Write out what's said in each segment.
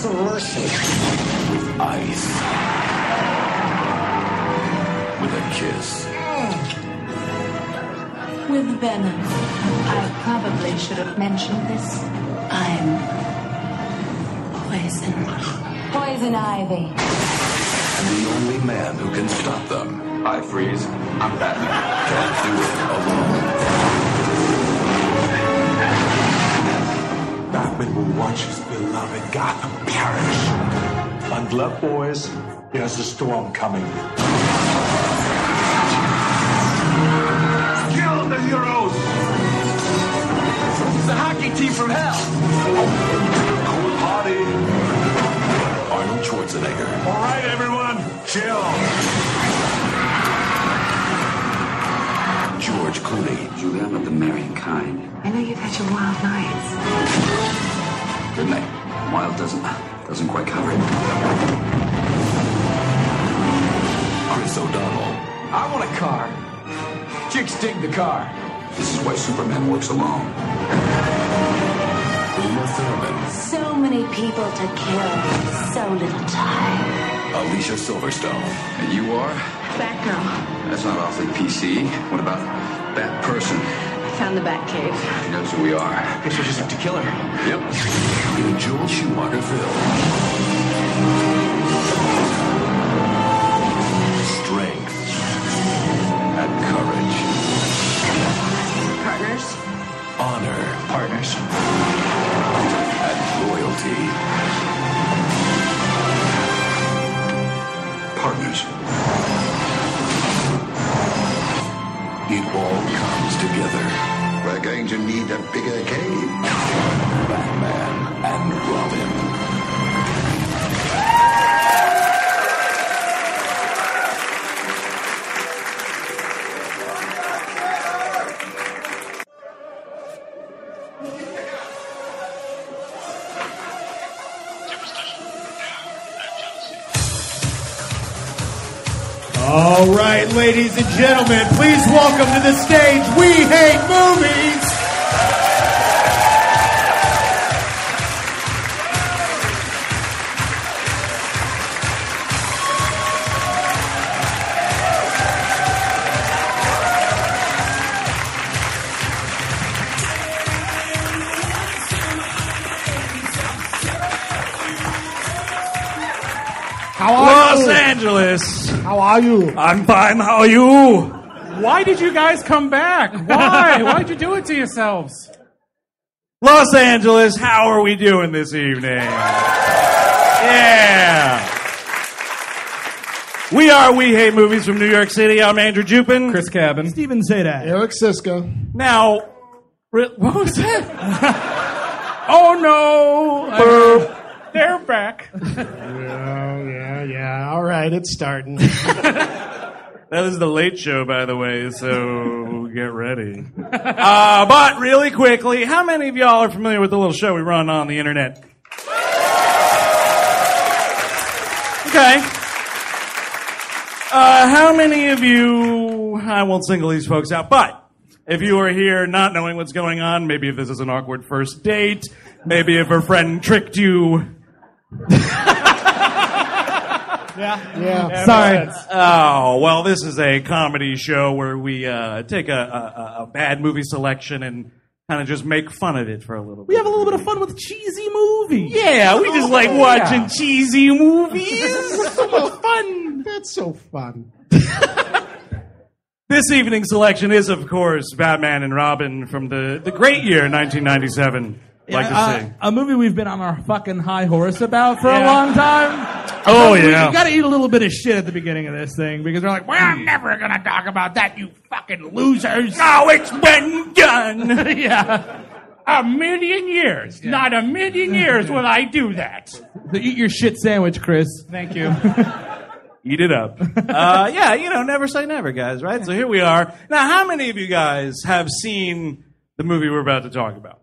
some mercy. With ice. With a kiss. With venom. I probably should have mentioned this. I'm poison. Poison ivy. And the only man who can stop them. Hi, Freeze. I'm Batman. Can't do it alone. Batman will watch his beloved Gotham perish. Bundle up, boys. There's a storm coming. Kill the heroes! It's the hockey team from hell. Cool party. Arnold Schwarzenegger. All right, everyone, chill. George Clooney. Julie, I'm of the marrying kind. I know you've had your wild nights. Good night. Wild doesn't quite cover it. Chris O'Donnell. I want a car. Chicks dig the car. This is why Superman works alone. Uma Thurman. So many people to kill. So little time. Alicia Silverstone. And you are? Batgirl. That's not awfully PC. What about Bat Person? Found the Batcave. She knows who we are. Guess we'll just have to kill her. Yep. In a Joel Schumacher film. Strength. And courage. Partners? Honor. Partners. And loyalty. Partners. It all comes together. We're going to need a bigger cave. Batman and Robin. All right, ladies and gentlemen, please welcome to the stage We Hate Movies. Los Angeles. How are you? I'm fine. How are you? Why did you guys come back? Why? Why'd you do it to yourselves? Los Angeles, how are we doing this evening? Yeah. We are We Hate Movies from New York City. I'm Andrew Jupin. Chris Cabin. Steven Zadak. Eric Siska. Now, What was that? Oh no! They're back. Yeah. All right, it's starting. that is the Late Show, by the way, so get ready. But really quickly, how many of y'all are familiar with the little show we run on the internet? Okay. How many of you, I won't single these folks out, but if you are here not knowing what's going on, maybe if this is an awkward first date, maybe if a friend tricked you. Yeah. Sorry. Oh, well, this is a comedy show where we take a bad movie selection and kind of just make fun of it for a little bit. We have a little bit of fun with cheesy movies. Yeah, we just like watching cheesy movies. Fun. That's so fun. This evening's selection is, of course, Batman and Robin from the great year 1997. Like to see. A movie we've been on our fucking high horse about for a long time. Oh, We yeah. got to eat a little bit of shit at the beginning of this thing because we're like, we're never going to talk about that, you fucking losers. Oh, it's been done. Yeah. A million years. Not a million years will I do that. So eat your shit sandwich, Chris. Thank you. Eat it up. Yeah, never say never, guys, right? So here we are. Now, how many of you guys have seen the movie we're about to talk about?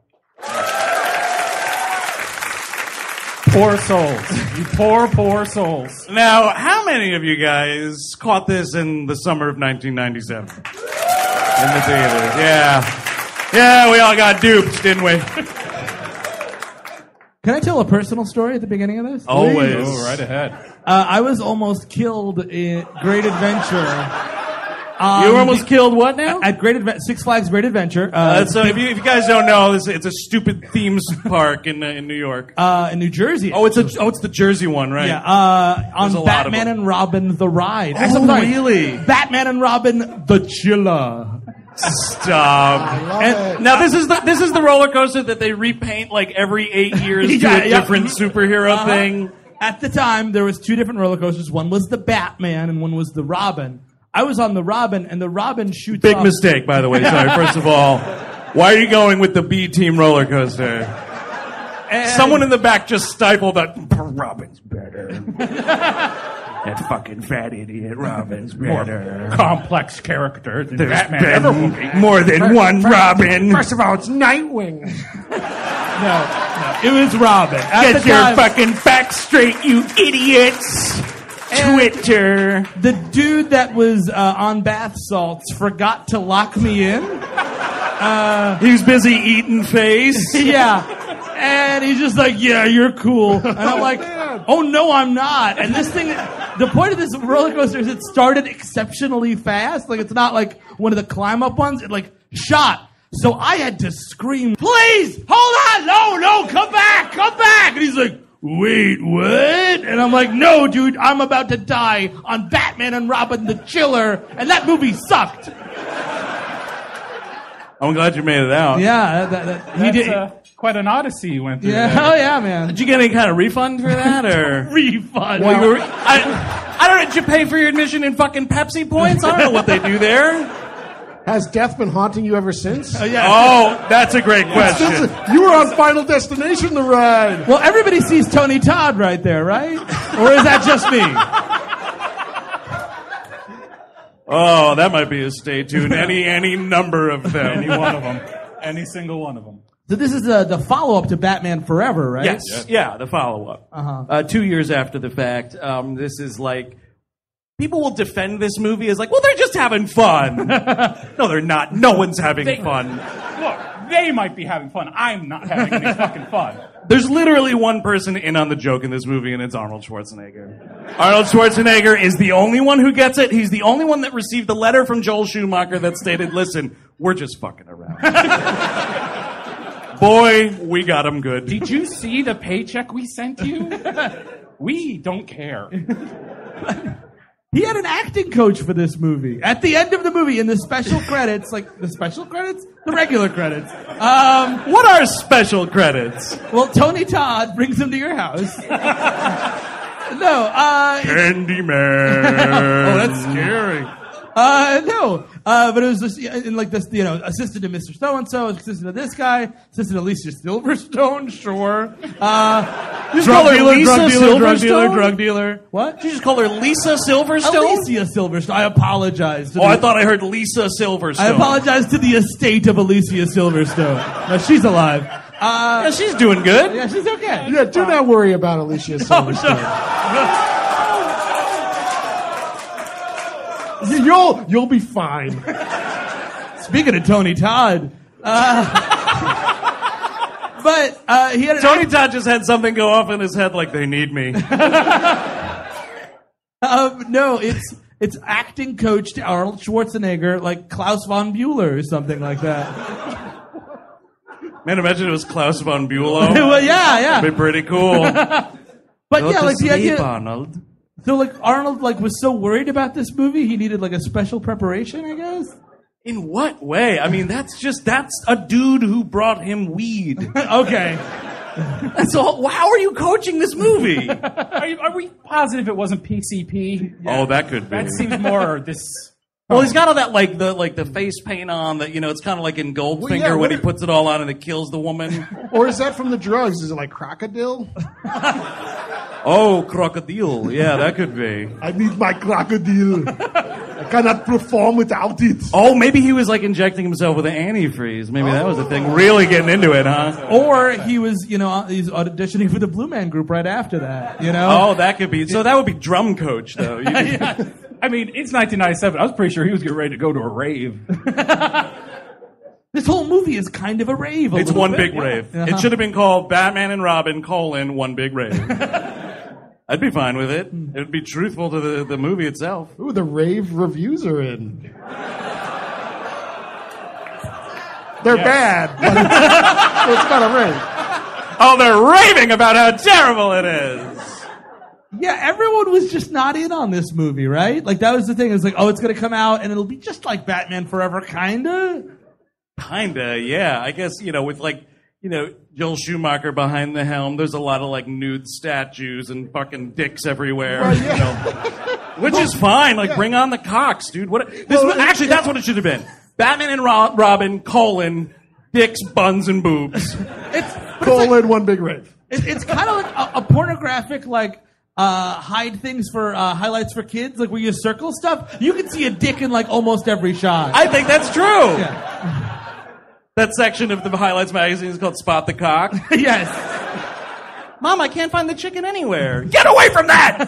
Poor souls. You poor souls. Now, how many of you guys caught this in the summer of 1997? In the theaters, yeah. Yeah, we all got duped, didn't we? Can I tell a personal story at the beginning of this? Always. Oh, right ahead. I was almost killed in Great Adventure. You were almost killed what now? At Six Flags Great Adventure. So if you guys don't know, it's a stupid themes park in New York. In New Jersey. It's the Jersey one, right? Yeah, There's a on lot Batman of them. and Robin the Ride. Really? Batman and Robin the Chiller. Stop. Now this is the roller coaster that they repaint like every 8 years to a different superhero thing. At the time, there was 2 different roller coasters. One was the Batman and one was the Robin. I was on the Robin, and the Robin shoots Big off. mistake, by the way. Sorry. First of all, why are you going with the B Team roller coaster? And Someone in the back just stifled that. Robin's better. That fucking fat idiot. Robin's better. Complex character than There's Batman ever will be. been more than one Robin. First of all, it's Nightwing. No, it was Robin. At Get the your time, fucking facts straight, you idiots. Twitter. The dude that was on bath salts forgot to lock me in. He was busy eating face. Yeah. And he's just like, yeah, you're cool. And I'm like, oh, no, I'm not. And this thing, the point of this roller coaster is it started exceptionally fast. Like, it's not like one of the climb up ones. It like shot. So I had to scream, please, hold on. No, come back. And he's like, wait, what? And I'm like, no, dude, I'm about to die on Batman and Robin the Chiller. And that movie sucked. I'm glad you made it out. Yeah, he did. Quite an odyssey you went through. Yeah, there. oh yeah, man. Did you get any kind of refund for that, or Refund. I don't know. Did you pay for your admission in fucking Pepsi points? I don't know what they do there. Has death been haunting you ever since? Yeah. Oh, that's a great question. You were on Final Destination, the ride. Well, everybody sees Tony Todd right there, right? Or is that just me? Oh, that might be a stay tuned. Any number of them. Any one of them. Any single one of them. So this is the follow-up to Batman Forever, right? Yes. Yeah, the follow-up. 2 years after the fact. This is like, people will defend this movie as like, well, they're just having fun. No, they're not. No one's having fun. Look, they might be having fun. I'm not having any fucking fun. There's literally one person in on the joke in this movie, and it's Arnold Schwarzenegger. Arnold Schwarzenegger is the only one who gets it. He's the only one that received the letter from Joel Schumacher that stated, listen, we're just fucking around. Boy, we got him good. Did you see the paycheck we sent you? We don't care. He had an acting coach for this movie. At the end of the movie, in the special credits, the regular credits. What are special credits? Well, Tony Todd brings him to your house. Candyman. Oh, that's scary. No. But it was just in like this, assistant to Mr. So-and-so, assistant to this guy, assistant to Alicia Silverstone, sure. You call her Lisa Silverstone? Drug dealer. What? Did you just call her Lisa Silverstone? Alicia Silverstone. I apologize. I thought I heard Lisa Silverstone. I apologize to the estate of Alicia Silverstone. No, she's alive. Yeah, she's doing good. Yeah, she's okay. Yeah, do not worry about Alicia Silverstone. You'll be fine. Speaking of Tony Todd, but he had Tony Todd just had something go off in his head like they need me. No, it's acting coach to Arnold Schwarzenegger, like Klaus von Bühler or something like that. Man, imagine it was Klaus von Bülow. Well, yeah. That'd be pretty cool. But Go yeah, to like the sleep, idea. Arnold. So like Arnold was so worried about this movie, he needed like a special preparation, I guess. In what way? I mean, that's a dude who brought him weed. Okay. That's all. How are you coaching this movie? Are we positive it wasn't PCP? Oh, that could be. That seems more this. Well, he's got all that like the face paint on that, it's kind of like in Goldfinger when he puts it all on and it kills the woman. Or is that from the drugs? Is it like crocodile? Oh, crocodile. Yeah, that could be. I need my crocodile. I cannot perform without it. Oh, maybe he was like injecting himself with an antifreeze. Maybe that was the thing. Really getting into it, huh? Or he was, he's auditioning for the Blue Man Group right after that, Oh, that could be. So that would be drum coach, though. Yeah. I mean, it's 1997. I was pretty sure he was getting ready to go to a rave. This this whole movie is kind of a rave. It's one big rave. Uh-huh. It should have been called Batman and Robin, one big rave. I'd be fine with it. It would be truthful to the movie itself. Ooh, the rave reviews are in. They're bad, but it's not a rave. Oh, they're raving about how terrible it is. Yeah, everyone was just not in on this movie, right? Like, that was the thing. It was like, oh, it's going to come out, and it'll be just like Batman Forever, kinda. Kinda, yeah. I guess, with Joel Schumacher behind the helm, there's a lot of like nude statues and fucking dicks everywhere. Well, yeah. Which is fine. Like, bring on the cocks, dude. Actually, that's what it should have been. Batman and Robin, dicks, buns, and boobs. One big rave. It's kind of like a pornographic, like, hide things for highlights for kids, like where you circle stuff. You can see a dick in like almost every shot. I think that's true. Yeah. That section of the Highlights magazine is called Spot the Cock. Yes. Mom, I can't find the chicken anywhere. Get away from that!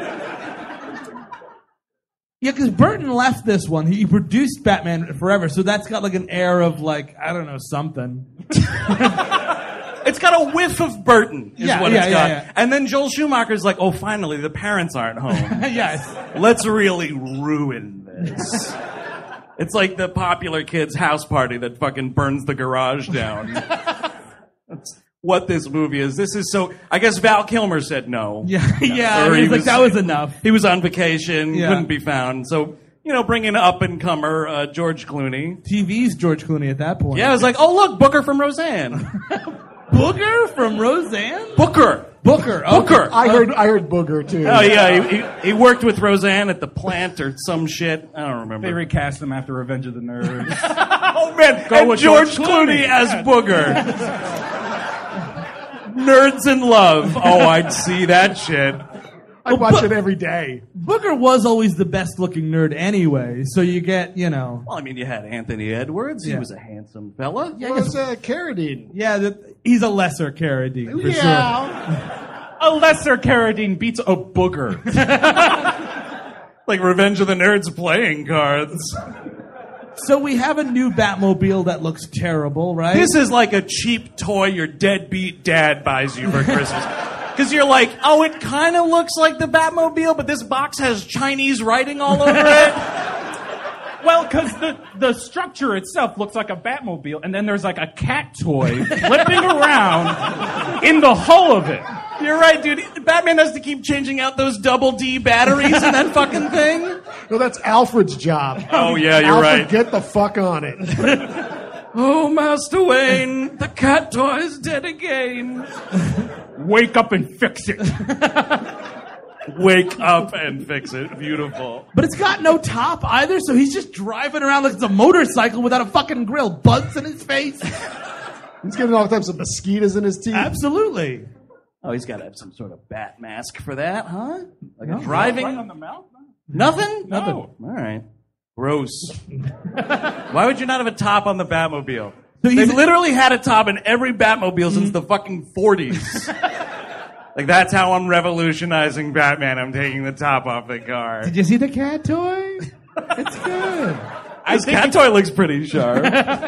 Yeah, because Burton left this one. He produced Batman Forever, so that's got like an air of like, I don't know, something. It's got a whiff of Burton, is what it's got. Yeah. And then Joel Schumacher's like, oh, finally, the parents aren't home. Yes. Let's really ruin this. It's like the popular kid's house party that fucking burns the garage down. That's what this movie is. This is so... I guess Val Kilmer said no. Yeah. Or He was like, that was enough. He was on vacation, Yeah. couldn't be found. So, bring in up-and-comer George Clooney. TV's George Clooney at that point. Yeah, I was like, oh, look, Booker from Roseanne. Booger from Roseanne? Booker. Booker. I heard Booger too. Oh, yeah, he worked with Roseanne at the plant or some shit. I don't remember. They recast him after Revenge of the Nerds. Oh, man. Go and with George George Clooney as Booger. Nerds in Love. Oh, I'd see that shit. I watch it every day. Booker was always the best looking nerd anyway, so you get, Well, I mean, you had Anthony Edwards. He Yeah. was a handsome fella. Yeah, it's Carradine. Yeah, he's a lesser Carradine, for sure. A lesser Carradine beats a booger. Like Revenge of the Nerds playing cards. So we have a new Batmobile that looks terrible, right? This is like a cheap toy your deadbeat dad buys you for Christmas. Because you're like, oh, it kind of looks like the Batmobile, but this box has Chinese writing all over it. Well, because the structure itself looks like a Batmobile, and then there's like a cat toy flipping around in the hull of it. You're right, dude. Batman has to keep changing out those double D batteries in that fucking thing. No, that's Alfred's job. Oh, yeah, you're Alfred, right. get the fuck on it. Oh, Master Wayne, the cat toy is dead again. Wake up and fix it. Wake up and fix it. Beautiful. But it's got no top either, so he's just driving around like it's a motorcycle without a fucking grill. Bugs in his face. He's getting all types of mosquitoes in his teeth. Absolutely. Oh, he's got to have some sort of bat mask for that, huh? Like a driving... Right on the mouth? Nothing? No. Nothing. All right. Gross. Why would you not have a top on the Batmobile? They've literally had a top in every Batmobile since the fucking 40s. Like, that's how I'm revolutionizing Batman. I'm taking the top off the car. Did you see the cat toy? It's good. This cat toy looks pretty sharp.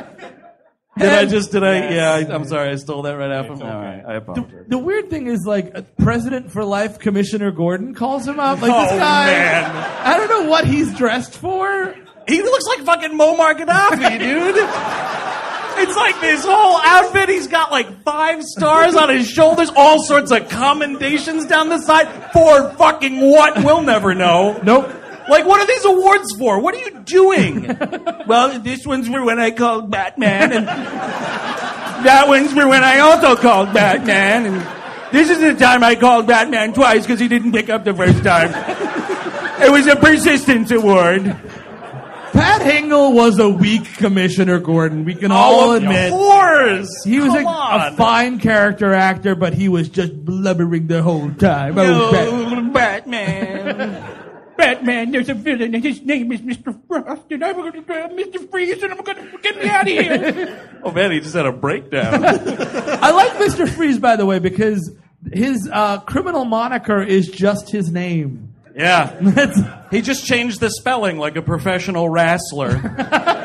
I'm sorry, I stole that right out from... All right, I apologize. The weird thing is, like, President for Life Commissioner Gordon calls him up. Like, Oh, this guy, man. I don't know what he's dressed for. He looks like fucking Muammar Gaddafi, dude. It's like this whole outfit. He's got like 5 stars on his shoulders, all sorts of commendations down the side. For fucking what? We'll never know. Nope. Like, what are these awards for? What are you doing? Well, this one's for when I called Batman, and that one's for when I also called Batman, and this is the time I called Batman twice because he didn't pick up the first time. It was a persistence award. Pat Hingle was a weak Commissioner Gordon. We can all admit. Of course. He was Come a on. fine character actor, but he was just blubbering the whole time. Batman. Batman, there's a villain, and his name is Mr. Frost, and I'm going to Mr. Freeze, and I'm going to get me out of here. Oh man, he just had a breakdown. I like Mr. Freeze, by the way, because his criminal moniker is just his name. Yeah. He just changed the spelling like a professional wrestler.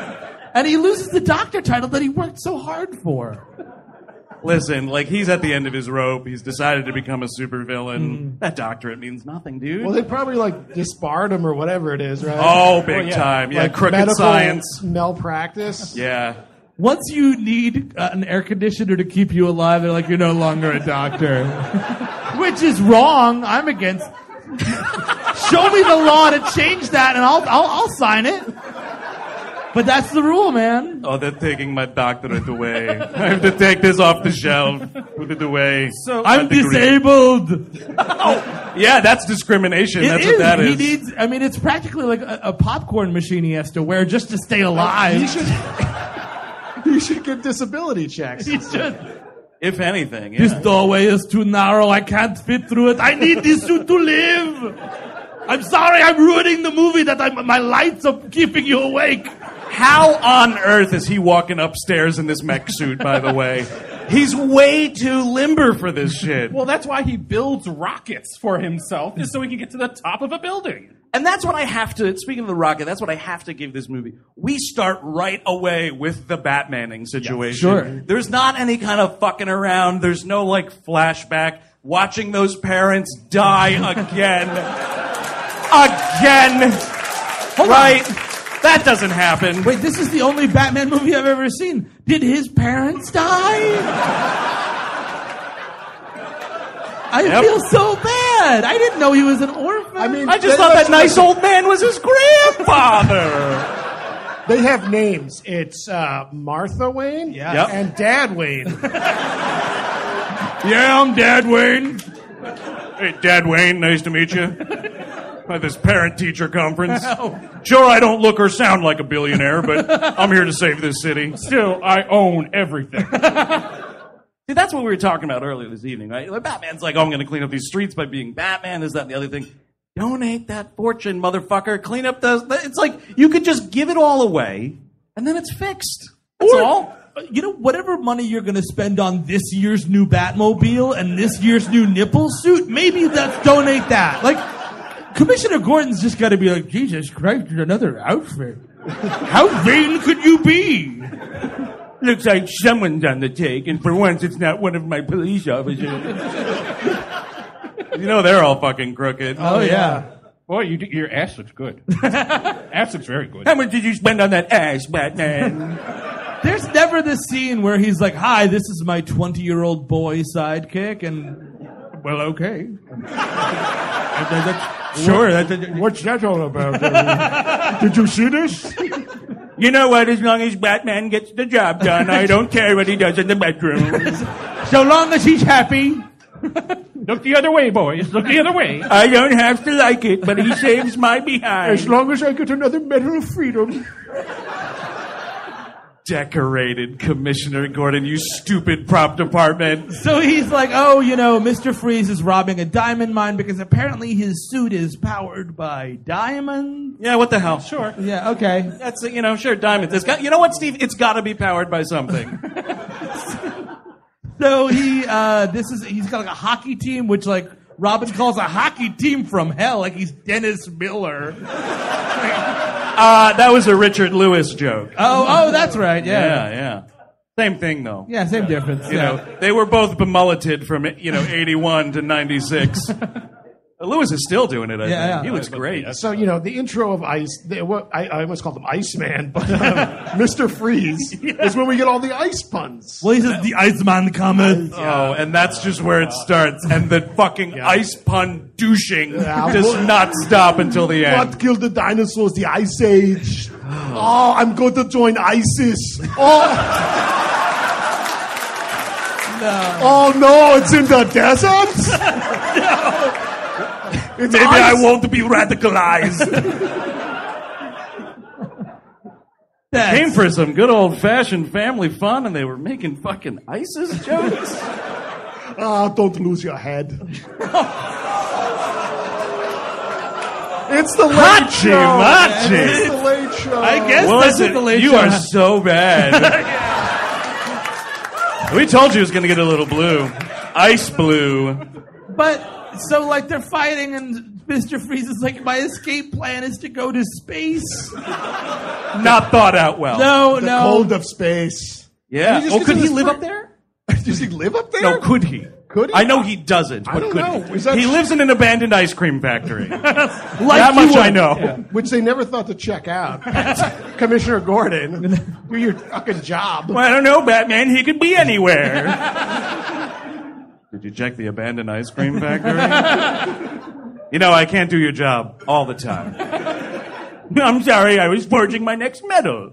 And he loses the doctor title that he worked so hard for. Listen, like, he's at the end of his rope. He's decided to become a supervillain. That doctorate means nothing, dude. Well, they probably like disbarred him or whatever it is, right? Oh, big time. Yeah, Like crooked medical science. malpractice. Yeah. Once you need an air conditioner to keep you alive, they're like, you're no longer a doctor. Which is wrong. I'm against. Show me the law to change that, and I'll sign it. But that's the rule, man. Oh, they're taking my doctorate away. I have to take this off the shelf. Put it away. So I'm disabled. Yeah, that's discrimination. That's It what that He is. needs. I mean, it's practically like a popcorn machine he has to wear just to stay alive. You should get disability checks. He should. If anything, yeah. This doorway is too narrow. I can't fit through it. I need this suit to live. I'm sorry. I'm ruining the movie that my lights are keeping you awake. How on earth is he walking upstairs in this mech suit, by the way? He's way too limber for this shit. Well, that's why he builds rockets for himself, is so he can get to the top of a building. And that's what I have to, speaking of the rocket, that's what I have to give this movie. We start right away with the Batmaning situation. Sure. There's not any kind of fucking around. There's no, like, flashback. Watching those parents die again. Again. Right? That doesn't happen. Wait, this is the only Batman movie I've ever seen. Did his parents die? I feel so bad. I didn't know he was an orphan. I mean, I just thought that nice old man was his grandfather. They have names. It's Martha Wayne Yep. and Dad Wayne. Yeah, I'm Dad Wayne. Hey, Dad Wayne, nice to meet you. At this parent-teacher conference. Sure, I don't look or sound like a billionaire, but I'm here to save this city. Still, I own everything. See, that's what we were talking about earlier this evening, right? Like, Batman's like, oh, I'm going to clean up these streets by being Batman, this, that, and the other thing. Donate that fortune, motherfucker. Clean up the... It's like, you could just give it all away, and then it's fixed. That's all. You know, whatever money you're going to spend on this year's new Batmobile and this year's new nipple suit, maybe let's donate that. Like, Commissioner Gordon's just got to be like, Jesus Christ, another outfit. How vain could you be? Looks like someone's on the take, and for once it's not one of my police officers. You know they're all fucking crooked. Oh, yeah. Boy, your ass looks good. Ass looks very good. How much did you spend on that ass, Batman? There's never this scene where he's like, hi, this is my 20-year-old boy sidekick, and, well, okay. Sure. What's that all about? Did you see this? You know what? As long as Batman gets the job done, I don't care what he does in the bedroom. So long as he's happy. Look the other way, boys. Look the other way. I don't have to like it, but he saves my behind. As long as I get another Medal of Freedom. Decorated Commissioner Gordon, you stupid prop department. So he's like, oh, you know, Mr. Freeze is robbing a diamond mine because apparently his suit is powered by diamonds. Yeah, what the hell? Sure. Yeah, okay. That's, you know, sure, diamonds. It's got, you know what, Steve? It's got to be powered by something. So he's got like a hockey team, which like Robin calls a hockey team from hell, like he's Dennis Miller. That was a Richard Lewis joke. Oh, that's right. Yeah. Same thing, though. Yeah, same difference. You know, they were both bemulleted from, 81 to 96. Lewis is still doing it, I think. He looks great. So, you know, the intro of I almost called him Iceman, but Mr. Freeze is when we get all the ice puns. Well, he says the Iceman cometh. Oh, and that's just where it starts. And the fucking ice pun douching does not stop until the end. What killed the dinosaurs? The Ice Age. Oh, I'm going to join ISIS. Oh no, it's in the desert? Maybe I won't be radicalized. Came for some good old-fashioned family fun, and they were making fucking ISIS jokes. Don't lose your head. It's the late Hachi show. Machi. It's the late show. I guess What that's is what it? the late You show are has. so bad. We told you it was going to get a little blue. Ice blue. But, so, like, they're fighting, and Mr. Freeze is like, my escape plan is to go to space. Not thought out well. No, The cold of space. Yeah. He just Oh, gets could in he his live fr- up there? Does he live up there? No, could he? Could he? I know he doesn't, but I don't could know. he? Is that- He lives in an abandoned ice cream factory. Like that much you I would. know. Which they never thought to check out. Commissioner Gordon, do your fucking job. Well, I don't know, Batman. He could be anywhere. Did you check the abandoned ice cream factory? You know, I can't do your job all the time. I'm sorry, I was forging my next medal.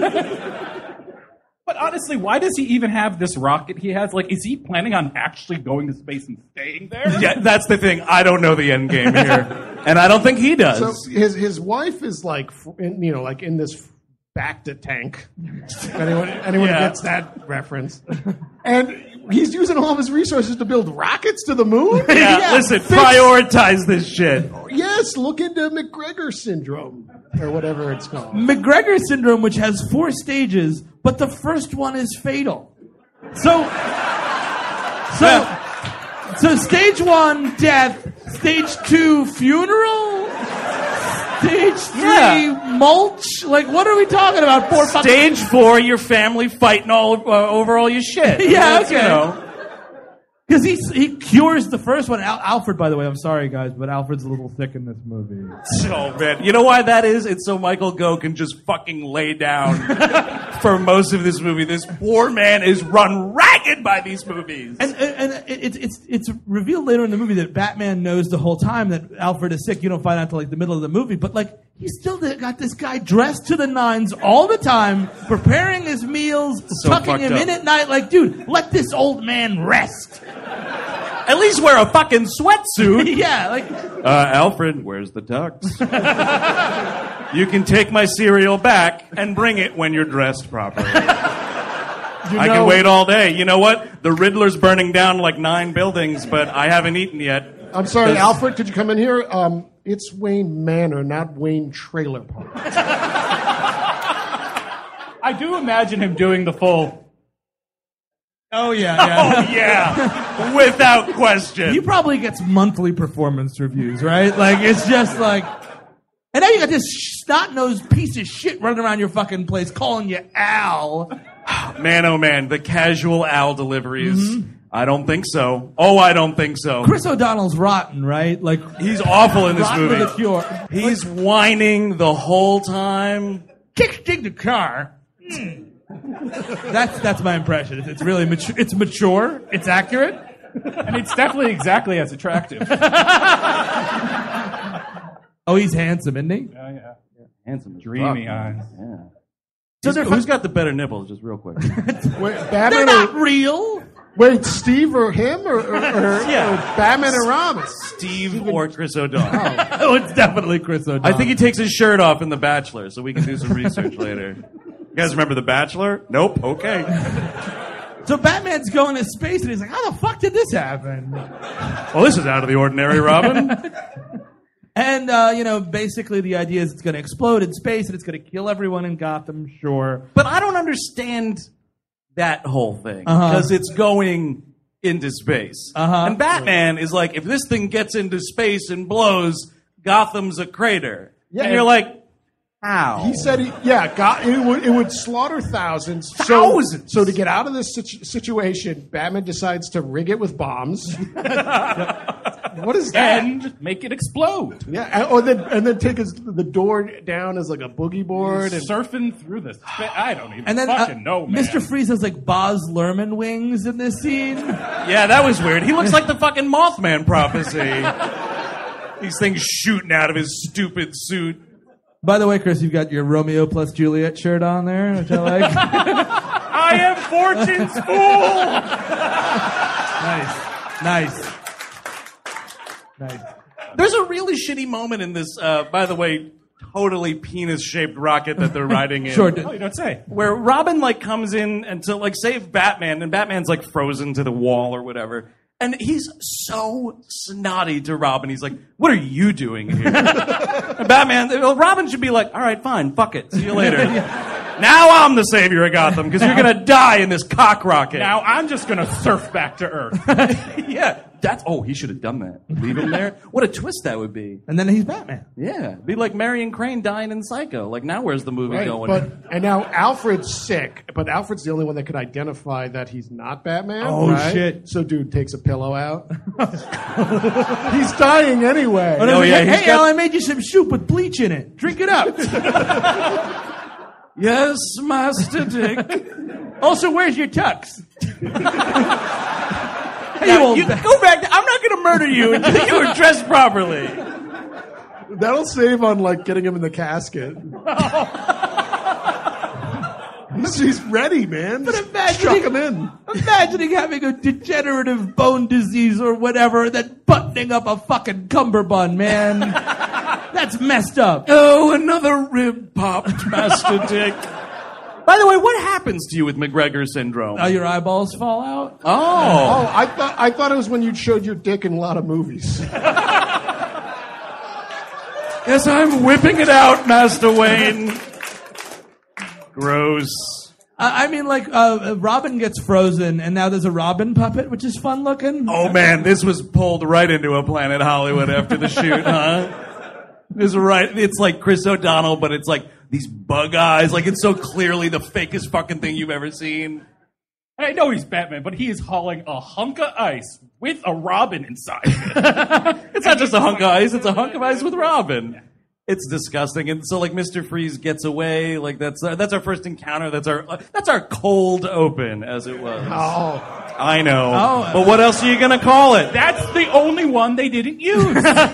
But honestly, why does he even have this rocket he has? Like, is he planning on actually going to space and staying there? Yeah, that's the thing. I don't know the end game here. And I don't think he does. So his wife is like, like in this Bacta tank. Anyone Yeah. gets that reference? And he's using all of his resources to build rockets to the moon? Yeah, listen, prioritize this shit. Yes, look into McGregor syndrome or whatever it's called. McGregor syndrome, which has 4 stages, but the first one is fatal. So stage 1, death. Stage 2, funeral. Stage 3, mulch. Like, what are we talking about? Stage 4, your family fighting all over all your shit. Yeah, That's, okay. You know. Because he cures the first one. Alfred, by the way, I'm sorry, guys, but Alfred's a little thick in this movie. So bad. You know why that is? It's so Michael Gough can just fucking lay down for most of this movie. This poor man is run ragged by these movies. And it's revealed later in the movie that Batman knows the whole time that Alfred is sick. You don't find out until like the middle of the movie, but like he's still got this guy dressed to the nines all the time, preparing his meals, So tucking him fucked in up. at night. Like, dude, let this old man rest. At least wear a fucking sweatsuit. Yeah, like Alfred, where's the tux? You can take my cereal back and bring it when you're dressed properly. I can wait all day. You know what? The Riddler's burning down like 9 buildings, but I haven't eaten yet. I'm sorry, Alfred, could you come in here? It's Wayne Manor, not Wayne Trailer Park. I do imagine him doing the full. oh yeah. Oh, yeah. Without question. He probably gets monthly performance reviews, right? Like, it's just like... And now you got this snot-nosed piece of shit running around your fucking place calling you Al. Man, oh man, the casual Al deliveries. I don't think so. Oh, I don't think so. Chris O'Donnell's rotten, right? Like, He's awful in this rotten movie. with a cure. He's whining the whole time. Kick the car. That's my impression. It's really mature. It's mature. It's accurate. And it's definitely exactly as attractive. Oh, he's handsome, isn't he? Oh, yeah. Handsome as Dreamy fuck. eyes. Yeah. So they're Who's got the better nipples? Just real quick. Wait, They're Batman not or, real. wait, Steve or him or Batman and Robin? Steve or Chris O'Donnell. Oh, it's definitely Chris O'Donnell. I think he takes his shirt off in The Bachelor, so we can do some research later. You guys remember The Bachelor? Nope. Okay. So Batman's going to space, and he's like, "How the fuck did this happen?" Well, this is out of the ordinary, Robin. And basically the idea is it's going to explode in space, and it's going to kill everyone in Gotham. Sure. But I don't understand that whole thing because it's going into space. And Batman is like, if this thing gets into space and blows, Gotham's a crater. Yeah, And you're like, how? He said, it would slaughter thousands. Thousands! So to get out of this situation, Batman decides to rig it with bombs. What is that? And make it explode. Yeah, and then take the door down as like a boogie board. And Surfing through this. I don't even And then fucking know, man. Mr. Freeze has like Baz Luhrmann wings in this scene. Yeah, that was weird. He looks like the fucking Mothman prophecy. These things shooting out of his stupid suit. By the way, Chris, you've got your Romeo plus Juliet shirt on there, which I like. I am Fortune's fool! Nice. There's a really shitty moment in this, by the way, totally penis-shaped rocket that they're riding in. Sure. Oh, you don't say. Where Robin, like, comes in and to, like, save Batman, and Batman's, like, frozen to the wall or whatever. And he's so snotty to Robin. He's like, what are you doing here? And Robin should be like, all right, fine, fuck it. See you later. Now I'm the savior of Gotham because you're gonna die in this cock rocket. Now I'm just gonna surf back to Earth. Yeah, he should have done that. Leave him there. What a twist that would be. And then he's Batman. Yeah, be like Marion Crane dying in Psycho. Like now, where's the movie going? And now Alfred's sick, but Alfred's the only one that could identify that he's not Batman. Oh, right? shit. So dude takes a pillow out. He's dying anyway. Oh, yeah. Hey, Al, I made you some soup with bleach in it. Drink it up. Yes, Master Dick. Also, where's your tux? Hey, Now, you go back. I'm not going to murder you until you are dressed properly. That'll save on like getting him in the casket. He's ready, man. But Just chuck him in. Imagining having a degenerative bone disease or whatever, then buttoning up a fucking cummerbund, man. That's messed up. Oh, another rib popped, Master Dick. By the way, what happens to you with McGregor syndrome? Your eyeballs fall out? Oh, I thought it was when you showed your dick in a lot of movies. Yes, I'm whipping it out, Master Wayne. Gross. I mean, like, Robin gets frozen, and now there's a Robin puppet, which is fun looking. Oh, man, this was pulled right into a Planet Hollywood after the shoot, huh? It's like Chris O'Donnell, but it's like these bug eyes. Like, it's so clearly the fakest fucking thing you've ever seen. I know he's Batman, but he is hauling a hunk of ice with a Robin inside it. It's not just a hunk of ice, it's a hunk of ice with Robin. It's disgusting. And so, like, Mr. Freeze gets away. Like, that's our first encounter. That's our cold open, as it was. Oh. I know. But what else are you going to call it? That's the only one they didn't use.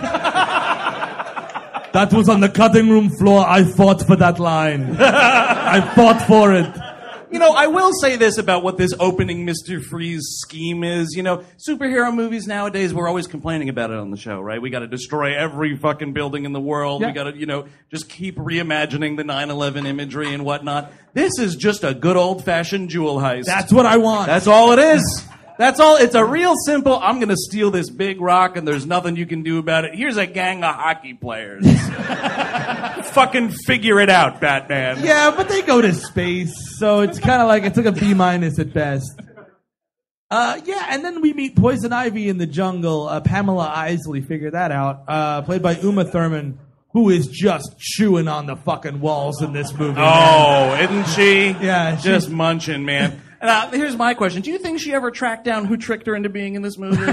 That was on the cutting room floor. I fought for that line. I fought for it. You know, I will say this about what this opening Mr. Freeze scheme is. You know, superhero movies nowadays, we're always complaining about it on the show, right? We got to destroy every fucking building in the world. Yeah. We got to, just keep reimagining the 9/11 imagery and whatnot. This is just a good old-fashioned jewel heist. That's what I want. That's all it is. That's all. It's a real simple, I'm going to steal this big rock and there's nothing you can do about it. Here's a gang of hockey players. Fucking figure it out, Batman. Yeah, but they go to space, so it's kind of like it's like a B- at best. Yeah, and then we meet Poison Ivy in the jungle. Pamela Isley, figure that out. Played by Uma Thurman, who is just chewing on the fucking walls in this movie. Oh, isn't she? Yeah. Just munching, man. And here's my question. Do you think she ever tracked down who tricked her into being in this movie?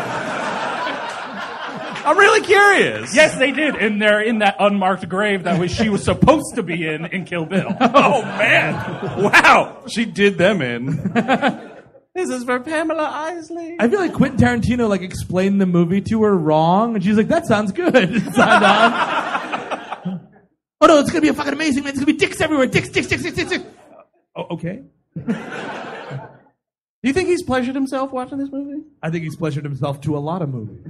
I'm really curious. Yes, they did. And they're in that unmarked grave that she was supposed to be in Kill Bill. Oh, man. Wow. She did them in. This is for Pamela Isley. I feel like Quentin Tarantino explained the movie to her wrong, and she's like, "That sounds good." Signed on. Oh no, it's gonna be a fucking amazing, man. It's gonna be dicks everywhere. Dicks. Oh, okay. Do you think he's pleasured himself watching this movie? I think he's pleasured himself to a lot of movies.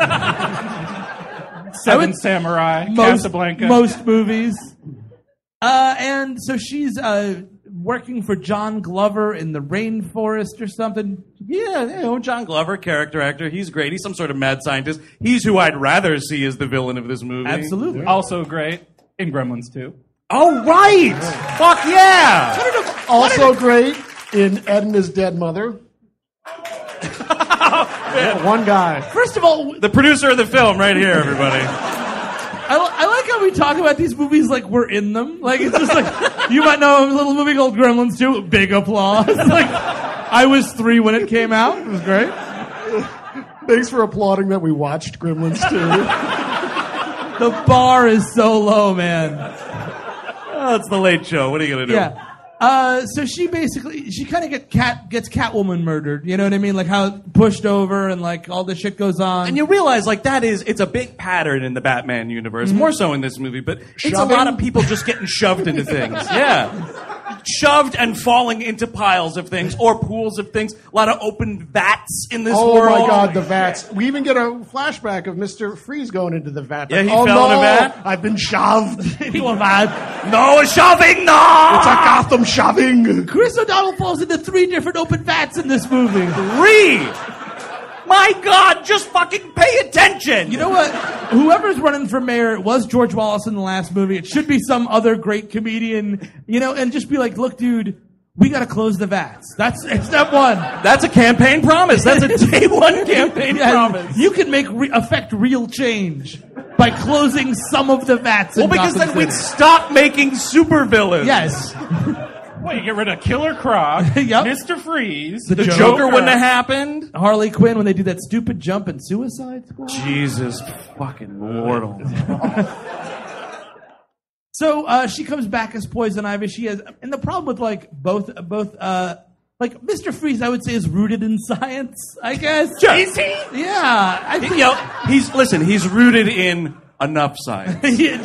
Seven Samurai, Casablanca. Most movies. And so she's working for John Glover in the rainforest or something. Yeah, John Glover, character actor. He's great. He's some sort of mad scientist. He's who I'd rather see as the villain of this movie. Absolutely. Also great in Gremlins 2. Oh, right! Fuck yeah! Also great in Ed and His Dead Mother. One guy. First of all, the producer of the film right here, everybody. I like how we talk about these movies like we're in them. Like, it's just like, you might know a little movie called Gremlins 2. Big applause. Like, I was 3 when it came out. It was great. Thanks for applauding that we watched Gremlins 2. The bar is so low, man. Oh, it's the Late Show. What are you going to do? Yeah. So she kind of gets Catwoman murdered. You know what I mean? Like how pushed over and like all this shit goes on. And you realize it's a big pattern in the Batman universe, more so in this movie, but it's a lot of people just getting shoved into things. Yeah. Shoved and falling into piles of things or pools of things. A lot of open vats in this world. Oh my God, the vats. We even get a flashback of Mr. Freeze going into the vat. Yeah, he fell in a vat. I've been shoved into a vat. No shoving, no! It's a Gotham shoving. Chris O'Donnell falls into 3 different open vats in this movie. 3! My God, just fucking pay attention! You know what? whoever's running for mayor, it was George Wallace in the last movie. It should be some other great comedian, and just be like, look, dude, we got to close the vats. It's step one. That's a campaign promise. That's a day one campaign promise. You can affect real change by closing some of the vats. Well, because then we'd stop making supervillains. Yes. Well, you get rid of Killer Croc, Yep. Mr. Freeze, The Joker wouldn't have happened. Harley Quinn when they do that stupid jump in Suicide Squad. Jesus fucking Lord. So she comes back as Poison Ivy. She has, and the problem with both Mr. Freeze, I would say, is rooted in science. I guess. Sure. Is he? Yeah, I think. He's rooted in enough science.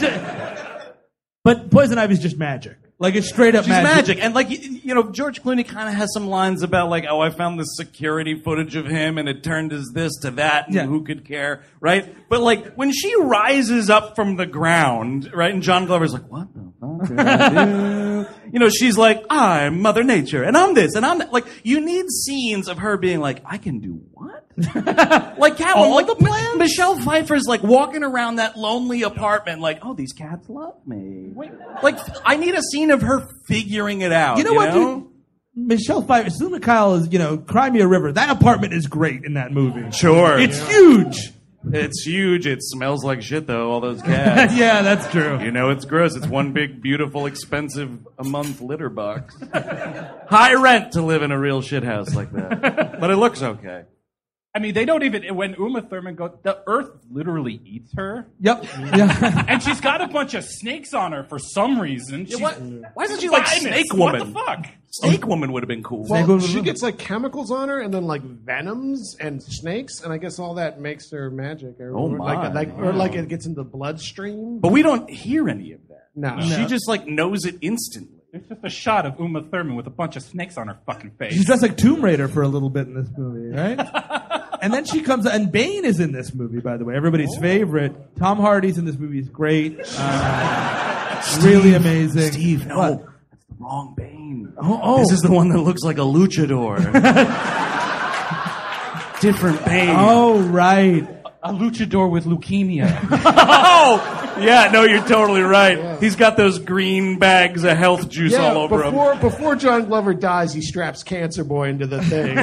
But Poison Ivy's just magic. Like, it's straight up She's magic. And, George Clooney kind of has some lines about, I found this security footage of him, and it turned as this to that, and who could care, right? But, when she rises up from the ground, right, and John Glover's like, what the fuck did I do? She's like, I'm Mother Nature, and I'm this, and I'm that. You need scenes of her being like, I can do what? Catwoman, the plans? Michelle Pfeiffer's, walking around that lonely apartment, oh, these cats love me. Wait. I need a scene of her figuring it out. You know what, dude? Michelle Pfeiffer, Selena Kyle is, Cry Me a River. That apartment is great in that movie. Sure. It's huge. It's huge. It smells like shit, though, all those cats. Yeah, that's true. It's gross. It's one big, beautiful, expensive a month litter box. High rent to live in a real shit house like that. But it looks okay. I mean, they don't even, when Uma Thurman goes, the earth literally eats her. Yep. Yeah. And she's got a bunch of snakes on her for some reason. Why isn't she like Snake Woman? What the fuck? Snake Woman would have been cool. Well, she gets chemicals on her, and then venoms and snakes, and I guess all that makes her magic. Or it gets into the bloodstream. But we don't hear any of that. No. She just knows it instantly. It's just a shot of Uma Thurman with a bunch of snakes on her fucking face. She's dressed like Tomb Raider for a little bit in this movie, right? And then she comes, and Bane is in this movie, by the way. Everybody's favorite. Tom Hardy's in this movie. He's great. Really amazing. Steve, no. What? That's the wrong Bane. Oh. This is the one that looks like a luchador. Different Bane. Oh, right. A luchador with leukemia. Oh! Yeah, no, you're totally right. Yeah. He's got those green bags of health juice all over him. Before John Glover dies, he straps Cancer Boy into the thing.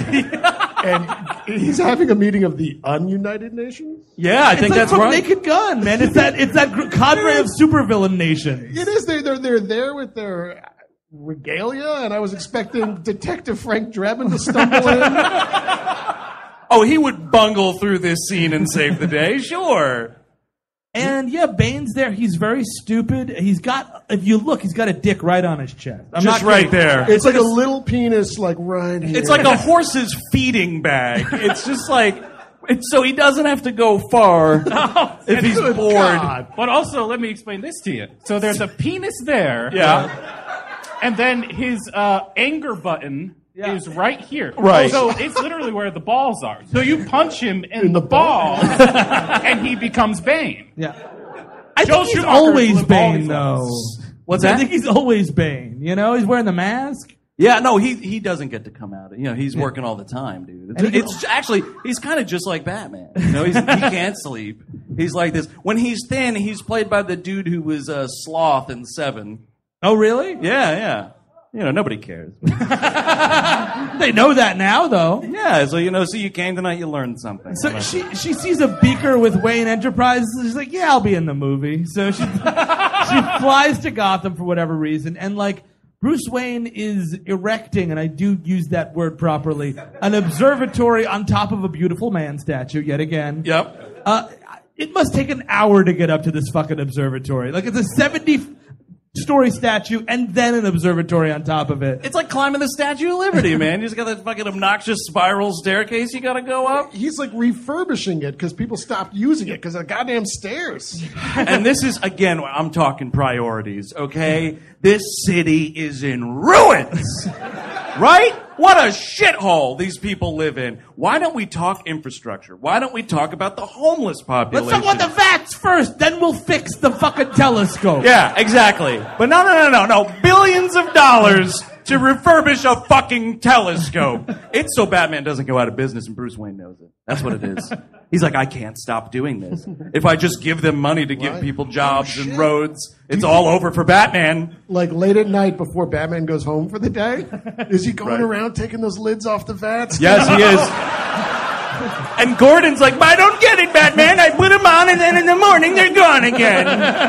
And he's having a meeting of the Ununited Nations? Yeah, I think that's right. Naked Gun, man. It's that cadre of supervillain nations. It is. They're there with their regalia, and I was expecting Detective Frank Drebin to stumble in. Oh, he would bungle through this scene and save the day, sure. And Bane's there. He's very stupid. He's got a dick right on his chest. Just right there. It's like a little penis, right here. It's like a horse's feeding bag. It's just so he doesn't have to go far if he's bored. God. But also, let me explain this to you. So there's a penis there. Yeah. And then his anger button is right here. Right. So it's literally where the balls are. So you punch him in the balls, and he becomes Bane. Yeah. I think he's always Bane, though. What's that? I think he's always Bane. He's wearing the mask. Yeah, no, he doesn't get to come out. He's working all the time, dude. It's actually, he's kind of just like Batman. He can't sleep. He's like this. When he's thin, he's played by the dude who was Sloth in Seven. Oh, really? Yeah. Nobody cares. They know that now, though. Yeah, so you came tonight, you learned something. So she sees a beaker with Wayne Enterprises, and she's like, yeah, I'll be in the movie. So she flies to Gotham for whatever reason, and Bruce Wayne is erecting, and I do use that word properly, an observatory on top of a beautiful man statue, yet again. Yep. It must take an hour to get up to this fucking observatory. It's a 70-story statue and then an observatory on top of it. It's like climbing the Statue of Liberty, man. You just got that fucking obnoxious spiral staircase you gotta go up. He's refurbishing it because people stopped using it because of goddamn stairs. And this is, again, I'm talking priorities, okay? This city is in ruins. Right? What a shithole these people live in. Why don't we talk infrastructure? Why don't we talk about the homeless population? Let's talk about the vats first, then we'll fix the fucking telescope. Yeah, exactly. But no. Billions of dollars to refurbish a fucking telescope. It's so Batman doesn't go out of business and Bruce Wayne knows it. That's what it is. He's like, I can't stop doing this. If I just give them money to give people jobs and roads, it's all over for Batman. Like late at night before Batman goes home for the day? Is he going around taking those lids off the vats? Yes, he is. And Gordon's like, I don't get it, Batman. I put them on and then in the morning they're gone again.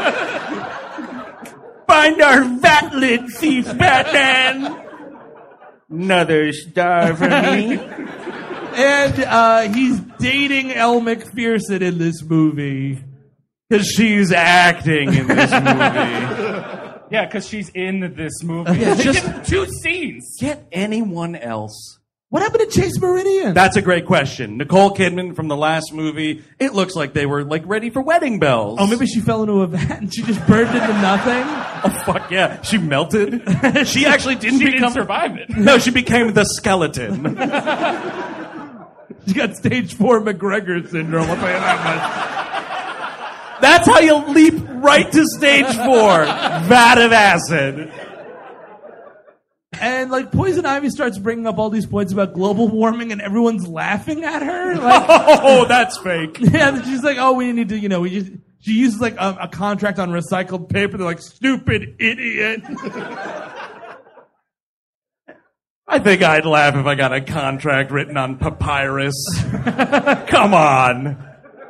Find our vat lid thief, Batman. Another star for me. And he's dating Elle Macpherson in this movie. Because she's acting in this movie. Yeah, because she's in this movie. Yeah, She's just- in 2 scenes. Get anyone else. What happened to Chase Meridian? That's a great question. Nicole Kidman from the last movie, it looks like they were like ready for wedding bells. Oh, maybe she fell into a vat and she just burned into nothing? Oh, fuck yeah. She melted. She actually didn't She become... didn't survive it. No, she became the skeleton. She got stage 4 McGregor syndrome. I'll tell you that much. That's how you leap right to stage 4. Vat of acid. And like Poison Ivy starts bringing up all these points about global warming, and everyone's laughing at her. Like, Oh, that's fake. yeah, she's like, "Oh, we need to, she uses like a contract on recycled paper." They're like, "Stupid idiot." I think I'd laugh if I got a contract written on papyrus. Come on.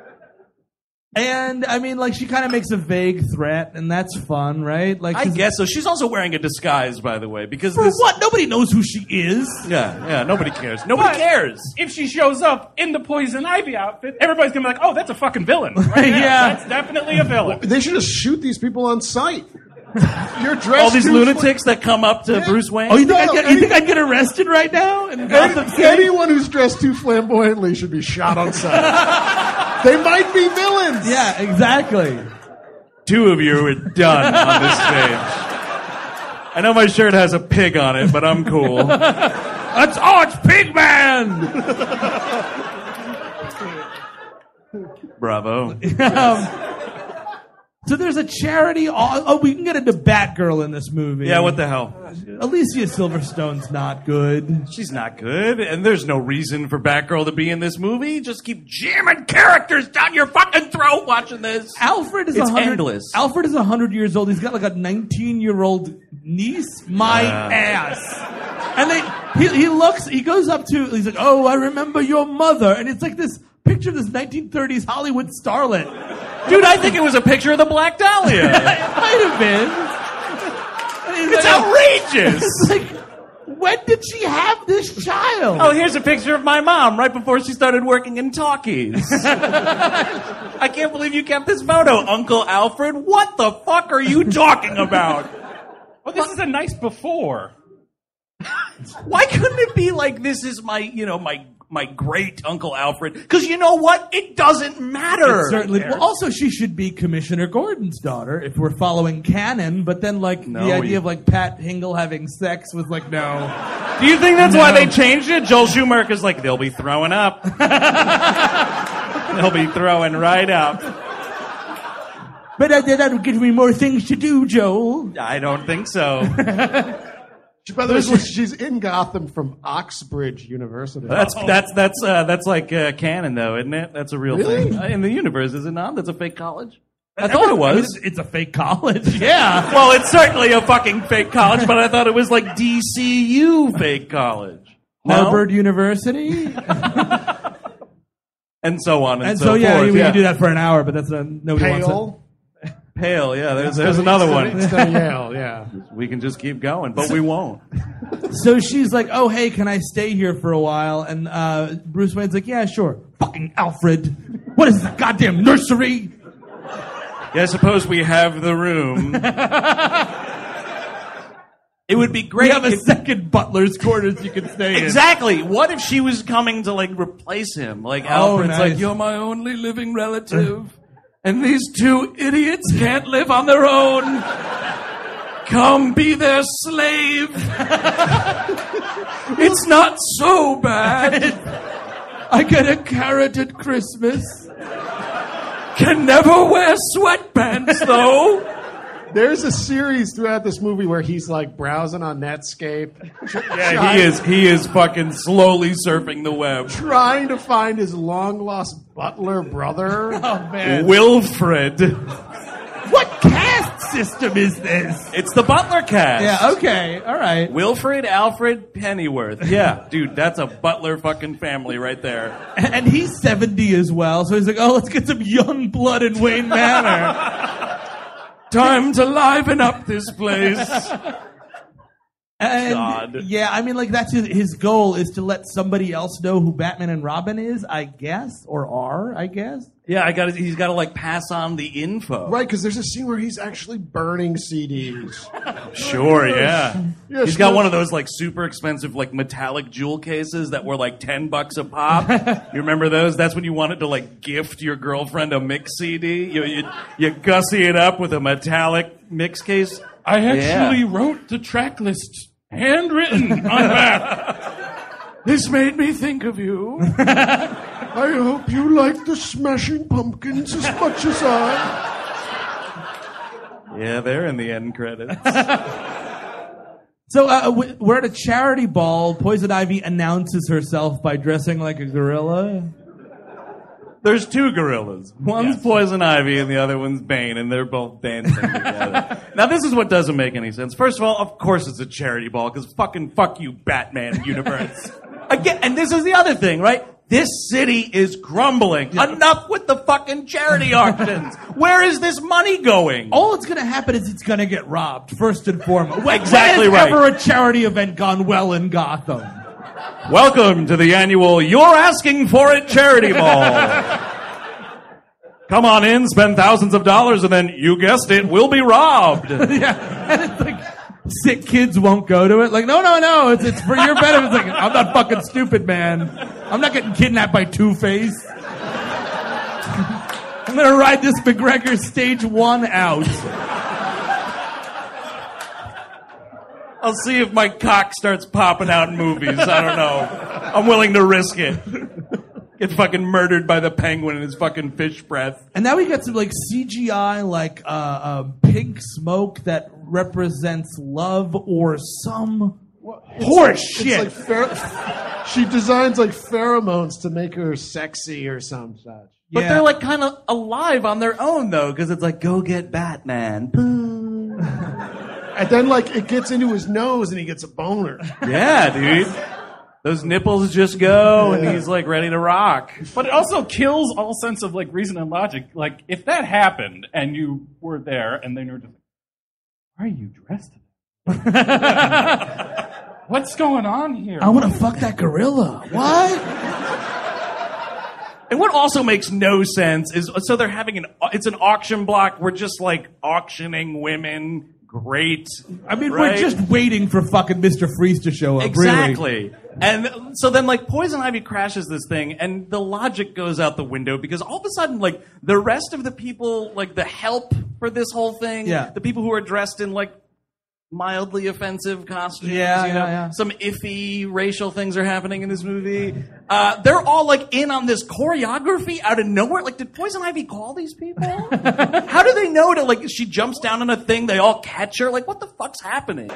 And I mean, like, she kind of makes a vague threat, and that's fun, right? Like, I guess so. She's also wearing a disguise, by the way, because for this... what? Nobody knows who she is. Yeah, nobody cares. Nobody But cares. If she shows up in the Poison Ivy outfit, everybody's gonna be like, "Oh, that's a fucking villain." Right there. Yeah. That's definitely a villain. They should just shoot these people on sight. You're dressed All these too lunatics that come up to Bruce Wayne. Oh, you think, No, you think I'd get arrested right now in Gotham City? Anyone who's dressed too flamboyantly should be shot on sight. They might be villains. Yeah, exactly. 2 of you are done on this stage. I know my shirt has a pig on it, but I'm cool. It's Pigman! Bravo. So there's a charity. Oh, we can get into Batgirl in this movie. Yeah, what the hell? Alicia Silverstone's not good. She's not good, and there's no reason for Batgirl to be in this movie. Just keep jamming characters down your fucking throat watching this. Alfred is It's 100. endless. Alfred is 100 years old. He's got like a 19-year-old niece. My ass. And he goes up to, he's like, "Oh, I remember your mother," and it's like this picture of this 1930s Hollywood starlet. Dude, I think it was a picture of the Black Dahlia. It might have been. And It's outrageous. It's like, when did she have this child? Oh, here's a picture of my mom right before she started working in talkies. I can't believe you kept this photo, Uncle Alfred. What the fuck are you talking about? Well, this is a nice before. Why couldn't it be like, this is my, my great Uncle Alfred? Because you know what? It doesn't matter. It certainly. Well, also, she should be Commissioner Gordon's daughter if we're following canon. But then, like, the idea of like Pat Hingle having sex was like, no. Do you think that's why they changed it? Joel Schumacher's like, they'll be throwing up. They'll be throwing right up. But that'll give me more things to do, Joel. I don't think so. By the way, she's in Gotham from Oxbridge University. That's like canon, though, isn't it? That's a real Really? thing in the universe, is it not? That's a fake college. I thought it was. It's a fake college. Yeah. Well, it's certainly a fucking fake college, but I thought it was like DCU fake college. No? Harvard University. And so on and, And so, yeah, forth. we can do that for an hour, but that's nobody wants it. Pale. Pale, yeah. There's another one. Instead of Yale, yeah. We can just keep going, but we won't. So she's like, "Oh, hey, can I stay here for a while?" And Bruce Wayne's like, "Yeah, sure." Fucking Alfred. What is this, a goddamn nursery? Yeah, I suppose we have the room. It would be great. We have a second butler's quarters you can stay in. Exactly. What if she was coming to like replace him? Like Alfred's nice. like, "You're my only living relative, and these 2 idiots can't live on their own. Come be their slave. It's not so bad. I get a carrot at Christmas. Can never wear sweatpants though." There's a series throughout this movie where he's like browsing on Netscape. Yeah, he is fucking slowly surfing the web. Trying to find his long-lost butler brother. Oh, man. Wilfred. What caste system is this? It's the Butler cast. Yeah, okay, all right. Wilfred, Alfred, Pennyworth. Yeah, dude, that's a Butler fucking family right there. And he's 70 as well, so he's like, oh, let's get some young blood in Wayne Manor. Time to liven up this place. And, God. Yeah, I mean, like, that's his goal, is to let somebody else know who Batman and Robin is, I guess, or are, I guess. Yeah, he's got to, like, pass on the info. Right, because there's a scene where he's actually burning CDs. Sure, yeah. Yes, He's got yes. one of those, like, super expensive, like, metallic jewel cases that were, like, $10 a pop. You remember those? That's when you wanted to, like, gift your girlfriend a mix CD. You gussy it up with a metallic mix case. I actually wrote the track list handwritten on back. This made me think of you. I hope you like the Smashing Pumpkins as much as I. Yeah, they're in the end credits. So we're at a charity ball. Poison Ivy announces herself by dressing like a gorilla. There's two gorillas. One's Poison Ivy and the other one's Bane, and they're both dancing together. Now, this is what doesn't make any sense. First of all, of course it's a charity ball, because fuck you, Batman universe. Again, and this is the other thing, right? This city is crumbling. Yeah. Enough with the fucking charity auctions. Where is this money going? All that's going to happen is it's going to get robbed, first and foremost. Exactly when has right. ever a charity event gone well in Gotham? Welcome to the annual You're Asking For It charity ball. Come on in, spend thousands of dollars, and then, you guessed it, we'll be robbed. Yeah, and it's like, sick kids won't go to it. Like, no, it's for your benefit. It's like, I'm not fucking stupid, man. I'm not getting kidnapped by Two-Face. I'm gonna ride this McGregor stage 1 out. I'll see if my cock starts popping out in movies. I don't know. I'm willing to risk it. Get fucking murdered by the penguin in his fucking fish breath. And now we got some like CGI, like pink smoke that represents love or some horse shit. It's like she designs like pheromones to make her sexy or some such. But they're like kind of alive on their own though, because it's like, go get Batman. And then like it gets into his nose and he gets a boner. Yeah, dude. Those nipples just go, and he's like ready to rock. But it also kills all sense of like reason and logic. Like if that happened and you were there, and then you were just like, "Why are you dressed? What's going on here?" I want to fuck that gorilla. What? And what also makes no sense is, so they're having it's an auction block. We're just like auctioning women. Great. I mean, right? we're just waiting for fucking Mr. Freeze to show up. Exactly. Really. And so then, like, Poison Ivy crashes this thing, and the logic goes out the window because all of a sudden, like, the rest of the people, like, the help for this whole thing, the people who are dressed in, like, mildly offensive costumes, some iffy racial things are happening in this movie. They're all, like, in on this choreography out of nowhere. Like, did Poison Ivy call these people? How do they know to, like, she jumps down on a thing, they all catch her? Like, what the fuck's happening?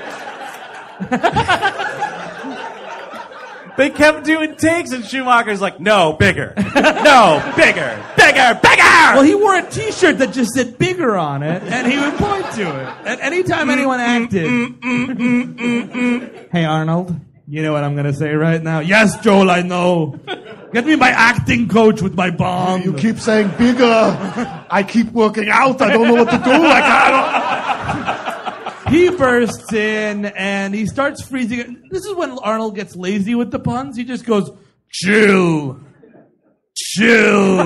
They kept doing takes, and Schumacher's like, no, bigger. No, bigger. Bigger, bigger! Well, he wore a T-shirt that just said bigger on it, and he would point to it. And anytime anyone acted... Hey, Arnold, you know what I'm going to say right now? Yes, Joel, I know. Get me my acting coach with my bomb. You keep saying bigger. I keep working out. I don't know what to do. He bursts in, and he starts freezing. This is when Arnold gets lazy with the puns. He just goes, chill. Chill.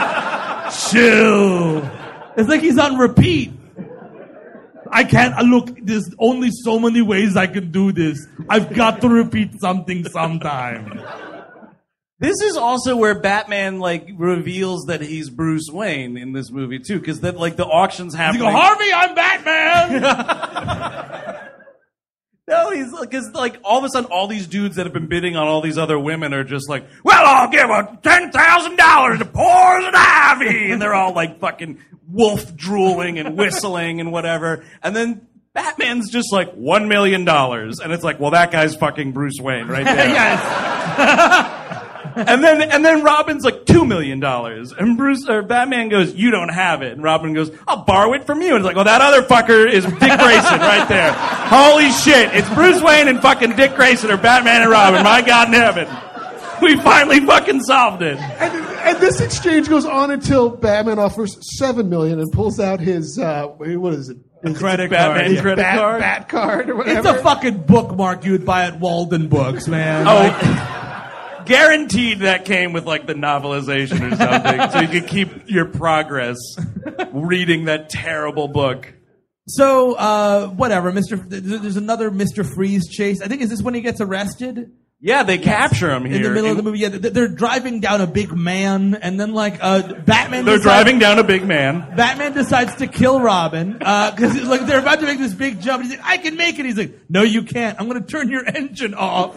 Chill. It's like he's on repeat. I can't, look, there's only so many ways I can do this. I've got to repeat something sometime. This is also where Batman, like, reveals that he's Bruce Wayne in this movie, too, because then, like, the auction's happening. You go, Harvey, I'm Batman! No, he's because like all of a sudden all these dudes that have been bidding on all these other women are just like, well, I'll give her $10,000 to Poison Ivy, and they're all like fucking wolf drooling and whistling and whatever, and then Batman's just like $1 million, and it's like, well, that guy's fucking Bruce Wayne right there. Yes. And then Robin's like $2 million, and Batman goes, you don't have it, and Robin goes, I'll borrow it from you, and it's like, well, that other fucker is Dick Grayson right there. Holy shit, it's Bruce Wayne and fucking Dick Grayson, or Batman and Robin. My God in heaven, we finally fucking solved it. And this exchange goes on until Batman offers $7 million and pulls out his what is it? Credit Batman card. credit card. Bat card or whatever. It's a fucking bookmark you would buy at Walden Books, man. Guaranteed that came with like the novelization or something, so you could keep your progress reading that terrible book. So, whatever, there's another Mr. Freeze chase. I think, is this when he gets arrested? Yeah, they capture him here. In the middle of the movie, yeah, they're driving down a big man, and then like, Batman driving down a big man. Batman decides to kill Robin, because like, they're about to make this big jump, and he's like, I can make it. He's like, no, you can't. I'm gonna turn your engine off.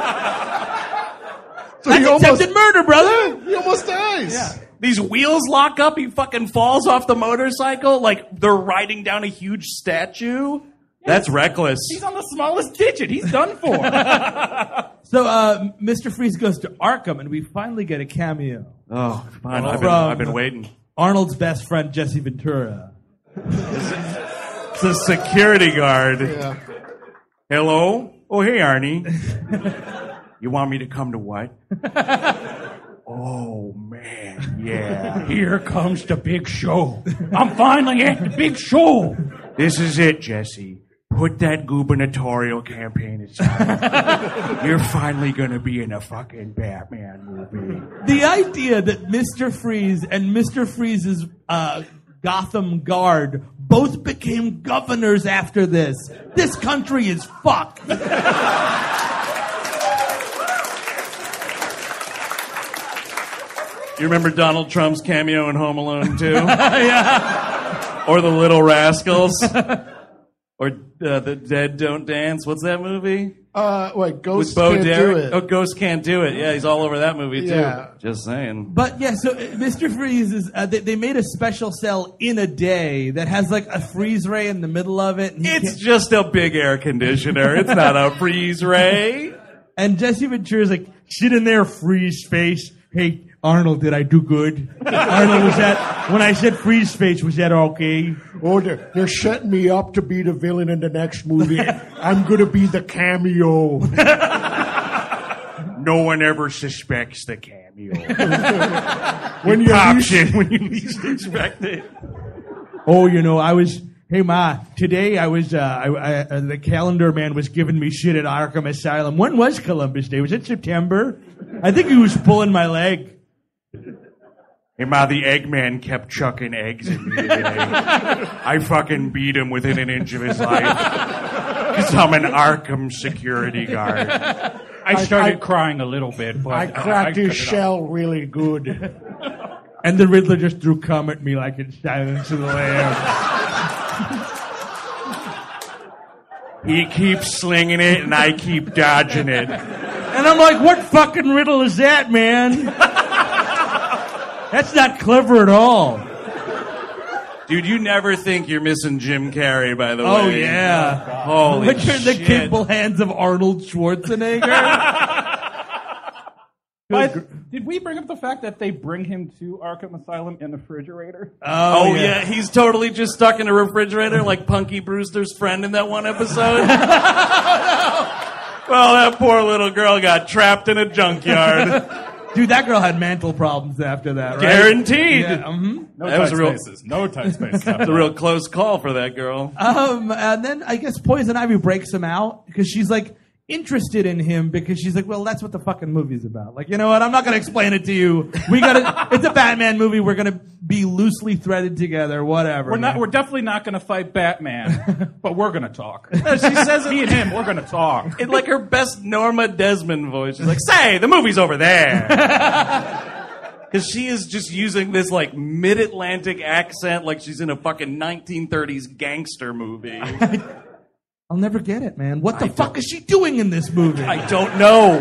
So That's attempted murder, brother. He almost dies. Yeah. These wheels lock up. He fucking falls off the motorcycle like they're riding down a huge statue. That's reckless. He's on the smallest digit. He's done for. So, Mr. Freeze goes to Arkham, and we finally get a cameo. Oh, fine. From I've been waiting. Arnold's best friend, Jesse Ventura. It's a security guard. Yeah. Hello? Oh, hey, Arnie. You want me to come to what? Oh, man, yeah. Here comes the big show. I'm finally at the big show. This is it, Jesse. Put that gubernatorial campaign aside. You're finally gonna be in a fucking Batman movie. The idea that Mr. Freeze and Mr. Freeze's Gotham Guard both became governors after this. This country is fucked. You remember Donald Trump's cameo in Home Alone 2? Yeah. Or The Little Rascals? Or The Dead Don't Dance? What's that movie? Ghost With Bo Can't Derek? Do It. Oh, Ghost Can't Do It. Yeah, he's all over that movie, too. Yeah. Just saying. But yeah, so Mr. Freeze is, they made a special cell in a day that has like a freeze ray in the middle of it. And It's just a big air conditioner. It's not a freeze ray. And Jesse Ventura's like, sit in there, freeze face. Hey, Arnold, did I do good? Arnold, when I said freeze face, was that okay? Oh, they're setting me up to be the villain in the next movie. I'm gonna be the cameo. No one ever suspects the cameo. When It you pops least- in when you least expect it. Oh, hey Ma, today the calendar man was giving me shit at Arkham Asylum. When was Columbus Day? Was it September? I think he was pulling my leg. Hey, Ma, the Eggman kept chucking eggs at me today. I fucking beat him within an inch of his life. Because I'm an Arkham security guard. I started crying a little bit, but I cracked his cut it shell really good. And the Riddler just threw cum at me like in Silence of the Lambs. He keeps slinging it, and I keep dodging it. And I'm like, what fucking riddle is that, man? That's not clever at all. Dude, you never think you're missing Jim Carrey, by the way. Oh, yeah. Holy But you're in the shit. capable hands of Arnold Schwarzenegger. But did we bring up the fact that they bring him to Arkham Asylum in the refrigerator? Oh, yeah. He's totally just stuck in a refrigerator like Punky Brewster's friend in that one episode. Well, that poor little girl got trapped in a junkyard. Dude, that girl had mental problems after that, right? Guaranteed. Yeah, mm-hmm. No That was tight a real- spaces. No tight spaces. It's a real close call for that girl. And then I guess Poison Ivy breaks him out because she's like interested in him because she's like, well, that's what the fucking movie's about. Like, you know what? I'm not going to explain it to you. It's a Batman movie. We're going to be loosely threaded together, whatever. We're definitely not going to fight Batman, but we're going to talk. She says Me it and him, we're going to talk. in like her best Norma Desmond voice. She's like, say, the movie's over there. Because she is just using this like mid-Atlantic accent like she's in a fucking 1930s gangster movie. I'll never get it, man. What the fuck is she doing in this movie? I don't know.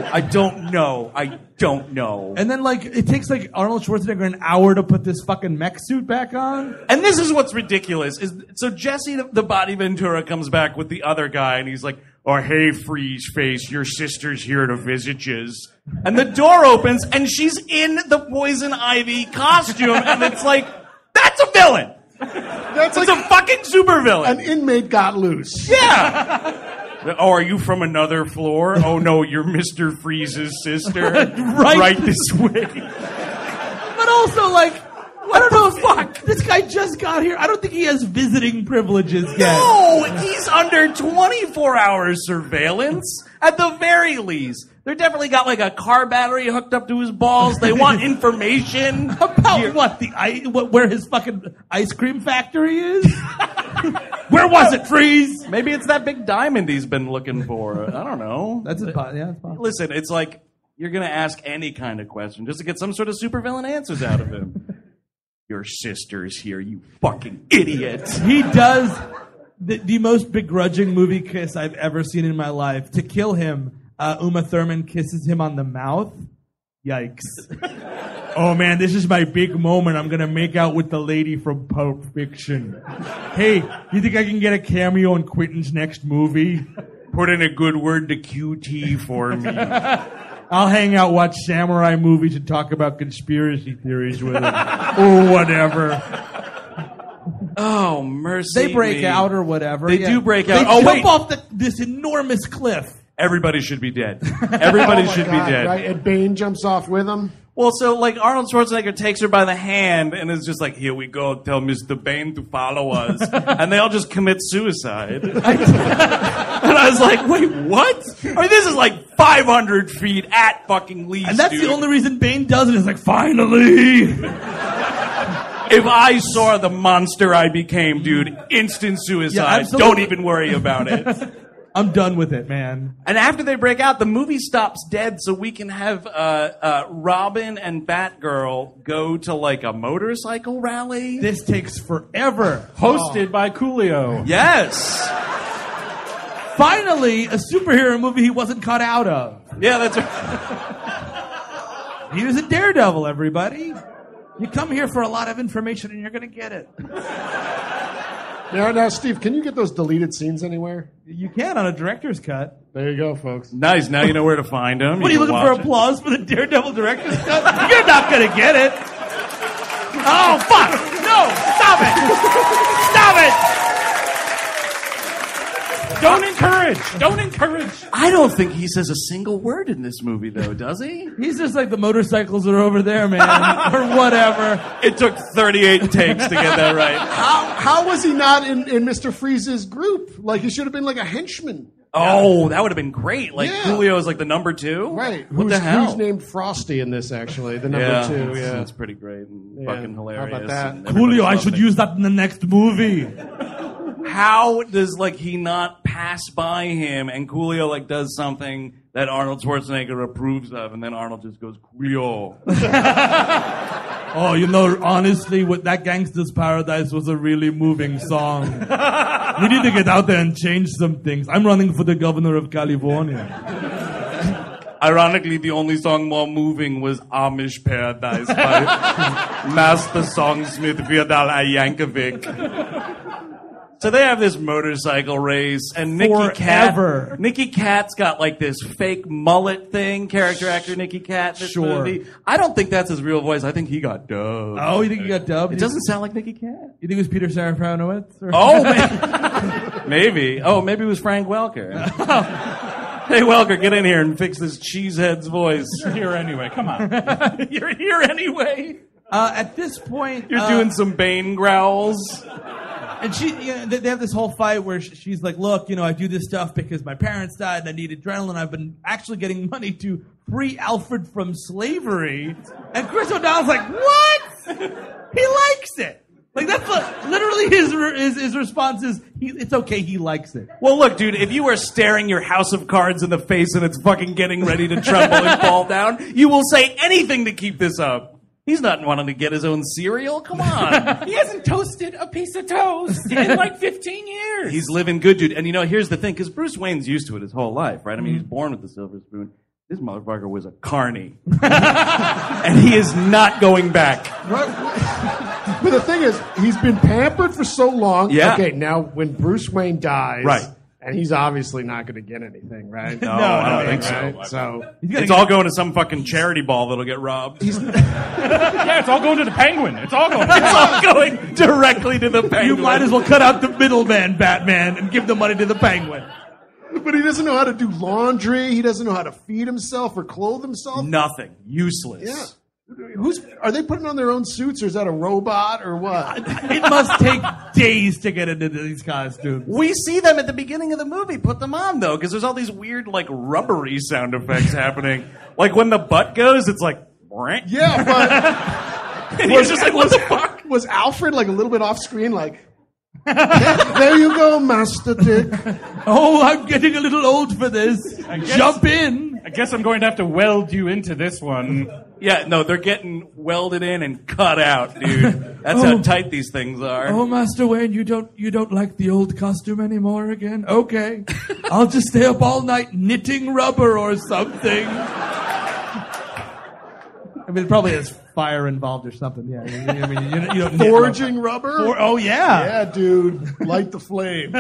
And then, like, it takes, like, Arnold Schwarzenegger an hour to put this fucking mech suit back on. And this is what's ridiculous. So Jesse, the body Ventura, comes back with the other guy, and he's like, oh, hey, Freeze Face, your sister's here to visit yous. And the door opens, and she's in the Poison Ivy costume, and it's like, that's a villain. It's like a fucking supervillain. An inmate got loose. Yeah. Oh, are you from another floor? Oh, no, you're Mr. Freeze's sister. right this way. But also, like, I don't know if this guy just got here. I don't think he has visiting privileges yet. No, he's under 24-hour surveillance at the very least. They're definitely got like a car battery hooked up to his balls. They want information about where his fucking ice cream factory is. Where was it, Freeze? Maybe it's that big diamond he's been looking for. I don't know. That's it's possible. Listen, it's like you're gonna ask any kind of question just to get some sort of supervillain answers out of him. Your sister's here, you fucking idiot. He does the most begrudging movie kiss I've ever seen in my life. To kill him, Uma Thurman kisses him on the mouth. Yikes. Oh man, this is my big moment. I'm gonna make out with the lady from Pulp Fiction. Hey, you think I can get a cameo in Quentin's next movie? Put in a good word to QT for me. I'll hang out, watch samurai movies, and talk about conspiracy theories with him. Or whatever. Oh, mercy. They break out or whatever. They do break out. They jump off this enormous cliff. Everybody should be dead. Everybody should be dead. Right? And Bane jumps off with him. Well, so, like, Arnold Schwarzenegger takes her by the hand and is just like, here we go, tell Mr. Bane to follow us. And they all just commit suicide. And I was like, wait, what? I mean, this is like 500 feet at fucking least, And that's dude. the only reason Bane does it. Is like, finally! If I saw the monster I became, dude, instant suicide. Yeah, don't even worry about it. I'm done with it, man. And after they break out, the movie stops dead so we can have Robin and Batgirl go to like a motorcycle rally. This takes forever. Hosted by Coolio. Yes. Finally, a superhero movie he wasn't cut out of. Yeah, that's right. He was a Daredevil, everybody. You come here for a lot of information and you're going to get it. Now, Steve, can you get those deleted scenes anywhere? You can on a director's cut. There you go, folks. Nice. Now you know where to find them. What are you looking for? Applause for the Daredevil director's cut? You're not going to get it. Oh, fuck. No. Stop it. Stop it. Don't encourage. Don't encourage. I don't think he says a single word in this movie, though, does he? He's just like, the motorcycles are over there, man. Or whatever. It took 38 takes to get that right. How was he not in Mr. Freeze's group? Like, he should have been like a henchman. Oh, that would have been great. Like, Yeah. Coolio is like the number 2. Right. What the hell? Who's named Frosty in this, actually? The number 2, yeah. That's pretty great and fucking How hilarious. about that? and Coolio, I everybody's should loving use that in the next movie. it. How does, like, he not pass by him and Coolio, like, does something that Arnold Schwarzenegger approves of and then Arnold just goes, Coolio. Oh, you know, honestly, with that Gangsta's Paradise was a really moving song. We need to get out there and change some things. I'm running for the governor of California. Ironically, the only song more moving was Amish Paradise by Master Songsmith Virdal Yankovic. So they have this motorcycle race, and Nicky Cat's got like this fake mullet thing, character actor Nicky Cat in this movie. I don't think that's his real voice. I think he got dubbed. Oh, you think he got dubbed? It doesn't sound like Nicky Cat. You think it was Peter Serafinowicz? Or? Oh, maybe. Oh, maybe it was Frank Welker. Hey, Welker, get in here and fix this cheesehead's voice. You're here anyway. Come on. You're here anyway. At this point, You're doing some Bane growls. And they have this whole fight where she's like, look, I do this stuff because my parents died and I need adrenaline. I've been actually getting money to free Alfred from slavery. And Chris O'Donnell's like, what? He likes it. Like, that's literally his response is, it's okay, he likes it. Well, look, dude, if you are staring your house of cards in the face and it's fucking getting ready to tremble and fall down, you will say anything to keep this up. He's not wanting to get his own cereal. Come on. He hasn't toasted a piece of toast in like 15 years. He's living good, dude. And here's the thing, because Bruce Wayne's used to it his whole life, right? I mean, he's born with the silver spoon. This motherfucker was a carny. And he is not going back. But the thing is, he's been pampered for so long. Yeah. Okay, now when Bruce Wayne dies, Right. and he's obviously not going to get anything, right? No, I don't think so. Right? So It's all going to some fucking charity ball that'll get robbed. Yeah, it's all going to the Penguin. It's all going. It's all going directly to the Penguin. You might as well cut out the middleman, Batman, and give the money to the Penguin. But he doesn't know how to do laundry. He doesn't know how to feed himself or clothe himself. Nothing. Useless. Yeah. Are they putting on their own suits, or is that a robot, or what? It must take days to get into these costumes. We see them at the beginning of the movie. Put them on, though, because there's all these weird, like, rubbery sound effects happening. Like, when the butt goes, it's like... Yeah, but... And he's just like, what the fuck? Was Alfred, like, a little bit off screen, like... There you go, Master Dick. Oh, I'm getting a little old for this. Jump in. I guess I'm going to have to weld you into this one. Yeah, no, they're getting welded in and cut out, dude. That's how tight these things are. Oh, Master Wayne, you don't like the old costume anymore again? Okay. I'll just stay up all night knitting rubber or something. I mean, it probably has fire involved or something. Yeah. I mean, you don't Forging rubber? Oh, yeah. Yeah, dude. Light the flame.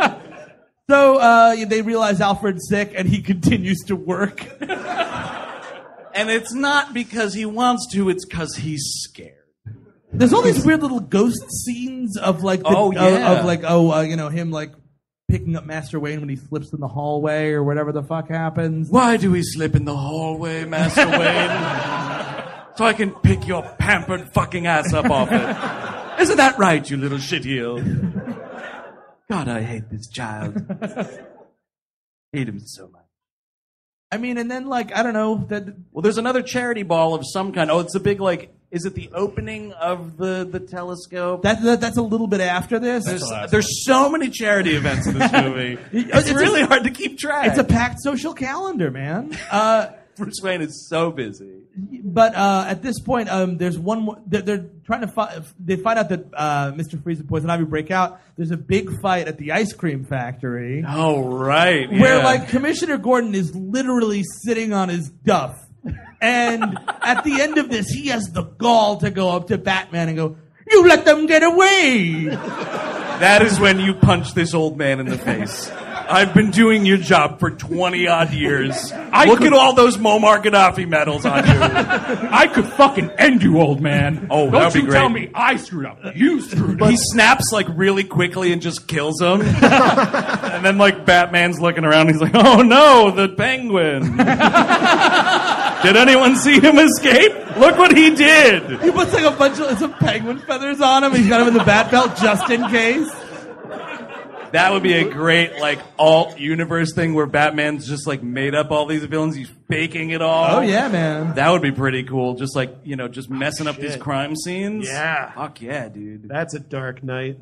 So they realize Alfred's sick, and he continues to work. And it's not because he wants to, it's because he's scared. There's all these weird little ghost scenes of like, him like picking up Master Wayne when he slips in the hallway or whatever the fuck happens. Why do we slip in the hallway, Master Wayne? So I can pick your pampered fucking ass up off it. Isn't that right, you little shitheel? God, I hate this child. Hate him so much. I mean, and then like, I don't know. Well, there's another charity ball of some kind. Oh, it's a big like, is it the opening of the telescope? That's a little bit after this. There's so many charity events in this movie. It's really hard to keep track. It's a packed social calendar, man. Bruce Wayne is so busy. But at this point, there's one more. They're trying to they find out that Mr. Freeze and Poison Ivy break out. There's a big fight at the ice cream factory. Oh, right. Where yeah. like Commissioner Gordon is literally sitting on his duff. And at the end of this, he has the gall to go up to Batman and go, "You let them get away." That is when you punch this old man in the face. I've been doing your job for 20-odd years. Look at all those Muammar Gaddafi medals on you. I could fucking end you, old man. Oh, that would be great. Don't you tell me I screwed up. You screwed up. He snaps like really quickly and just kills him. And then like Batman's looking around and he's like, "Oh no, the Penguin. Did anyone see him escape? Look what he did." He puts like a bunch of some penguin feathers on him. He's got him in the bat belt just in case. That would be a great, like, alt-universe thing where Batman's just, like, made up all these villains. He's faking it all. Oh, yeah, man. That would be pretty cool. Just, like, just messing up these crime scenes. Yeah. Fuck yeah, dude. That's a Dark Knight.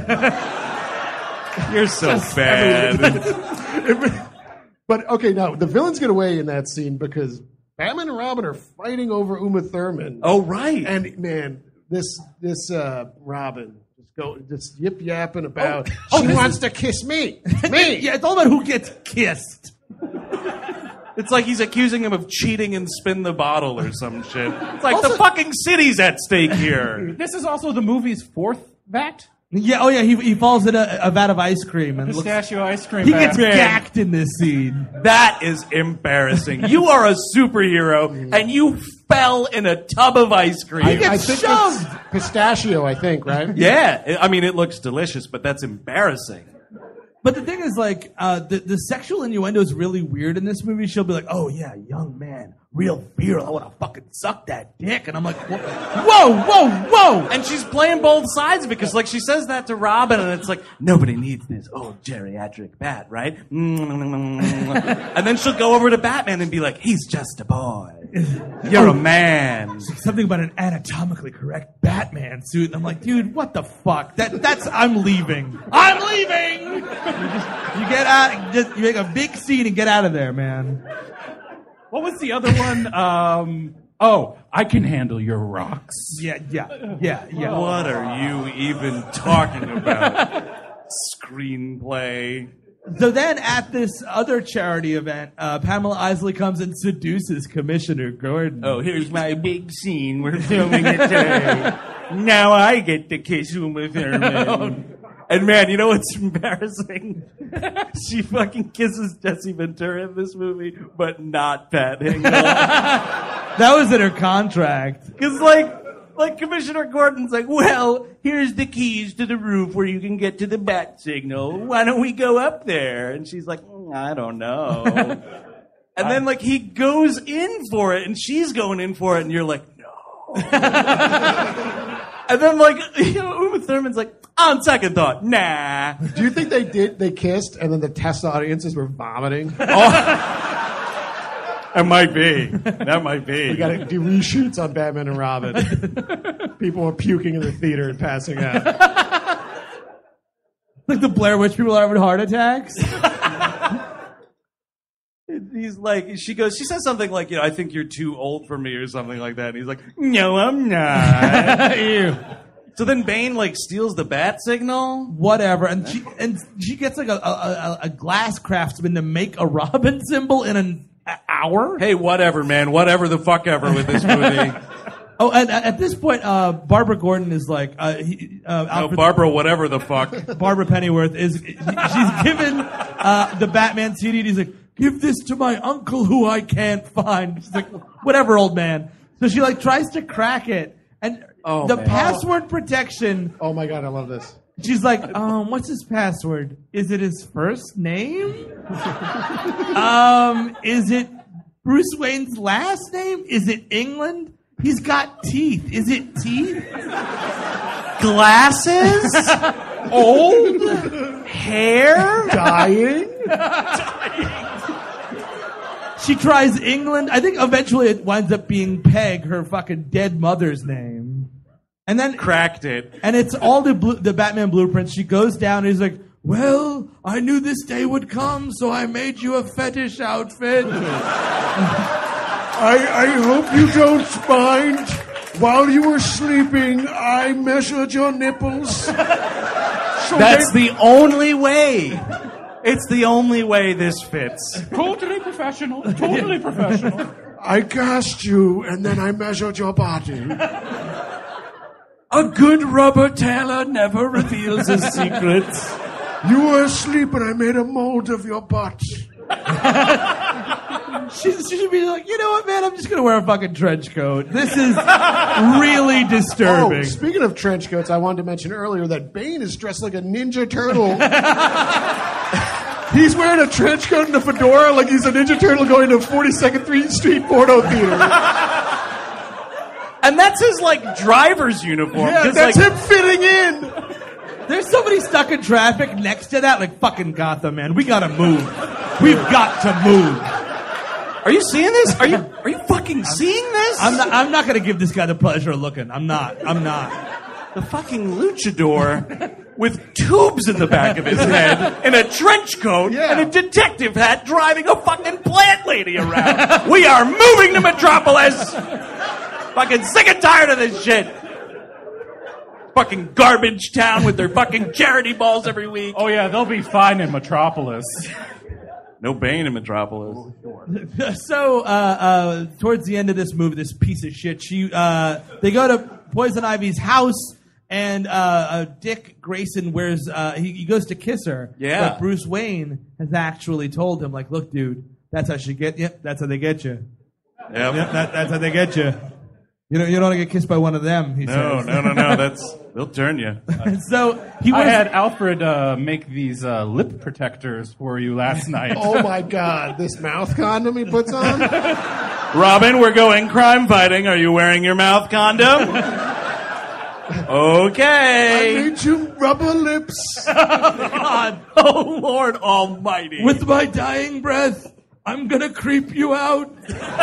You're so bad. But, okay, now, the villains get away in that scene because Batman and Robin are fighting over Uma Thurman. Oh, right. And, man, this Robin... just yip yapping about. Oh, she wants to kiss me. Me. Yeah, it's all about who gets kissed. It's like he's accusing him of cheating and spin the bottle or some shit. It's like the fucking city's at stake here. This is also the movie's fourth vat. Yeah, oh yeah, he falls in a vat of ice cream and Pistachio ice cream. He gets vat. gacked in this scene. That is embarrassing. You are a superhero and you fell in a tub of ice cream. I think it's pistachio, I think, right? Yeah, I mean, it looks delicious, but that's embarrassing. But the thing is, like, the sexual innuendo is really weird in this movie. She'll be like, "Oh yeah, young man, real virile. I want to fucking suck that dick." And I'm like, whoa. And she's playing both sides because, like, she says that to Robin, and it's like, nobody needs this old geriatric bat, right? And then she'll go over to Batman and be like, "He's just a boy. You're a man." Something about an anatomically correct Batman suit. And I'm like, dude, what the fuck? That's I'm leaving. I'm leaving. You get out. You make a big scene and get out of there, man. What was the other one? Oh, I can handle your rocks. Yeah. What are you even talking about? Screenplay. So then at this other charity event, Pamela Isley comes and seduces Commissioner Gordon. Oh, here's my big scene. We're filming it today. Now I get to kiss Uma Thurman. And man, you know what's embarrassing? She fucking kisses Jesse Ventura in this movie, but not Pat Hingle. That was in her contract. Because like Commissioner Gordon's like, well, here's the keys to the roof where you can get to the bat signal. Why don't we go up there? And she's like, I don't know. And then like he goes in for it and she's going in for it and you're like, no. And then like, Uma Thurman's like, on second thought, nah. Do you think they kissed and then the test audiences were vomiting? That might be. That might be. We got to do reshoots on Batman and Robin. People were puking in the theater and passing out. Like the Blair Witch people are having heart attacks. He's like, she says something like, I think you're too old for me or something like that. And he's like, no, I'm not. Ew. So then Bane like steals the bat signal. Whatever, and she gets like a glass craftsman to make a Robin symbol in an hour. Hey, whatever, man. Whatever the fuck ever with this movie. Oh, and at this point, Barbara Gordon is like, Barbara, whatever the fuck. Barbara Pennyworth she's given the Batman CD. And he's like, give this to my uncle who I can't find. She's like, whatever, old man. So she like tries to crack it, and password protection. Oh my god, I love this. She's like, what's his password? Is it his first name? Is it Bruce Wayne's last name? Is it England? He's got teeth. Is it teeth? Glasses? Old? Hair? Dying? She tries England. I think eventually it winds up being Peg, her fucking dead mother's name. And then cracked it. And it's all the Batman blueprints. She goes down and he's like, well, I knew this day would come, so I made you a fetish outfit. I hope you don't mind. While you were sleeping, I measured your nipples. That's the only way. It's the only way this fits. Totally professional. Totally professional. I cast you, and then I measured your body. A good rubber tailor never reveals his secrets. You were asleep, and I made a mold of your butt. She should be like, you know what, man? I'm just gonna wear a fucking trench coat. This is really disturbing. Oh, speaking of trench coats, I wanted to mention earlier that Bane is dressed like a Ninja Turtle. He's wearing a trench coat and a fedora like he's a Ninja Turtle going to 42nd Street Porno Theater. And that's his, like, driver's uniform. Yeah, that's like, him fitting in. There's somebody stuck in traffic next to that, like, fucking Gotham, man. We gotta move. We've got to move. Are you seeing this? Are you fucking seeing this? I'm not gonna give this guy the pleasure of looking. I'm not. The fucking luchador with tubes in the back of his head and a trench coat and a detective hat driving a fucking plant lady around. We are moving to Metropolis. Fucking sick and tired of this shit. Fucking garbage town with their fucking charity balls every week. Oh yeah, they'll be fine in Metropolis. No Bane in Metropolis. So, towards the end of this movie, this piece of shit, they go to Poison Ivy's house, and Dick Grayson wears, he goes to kiss her. Yeah. But Bruce Wayne has actually told him, like, look, dude, that's how she get you. Yep, that's how they get you. Yep. That's how they get you. You don't want to get kissed by one of them, he says. No. They'll turn you. So I had Alfred make these lip protectors for you last night. Oh my god, this mouth condom he puts on? Robin, we're going crime fighting. Are you wearing your mouth condom? Okay. I made you rubber lips. God. Oh, Lord Almighty. With my dying breath, I'm gonna creep you out.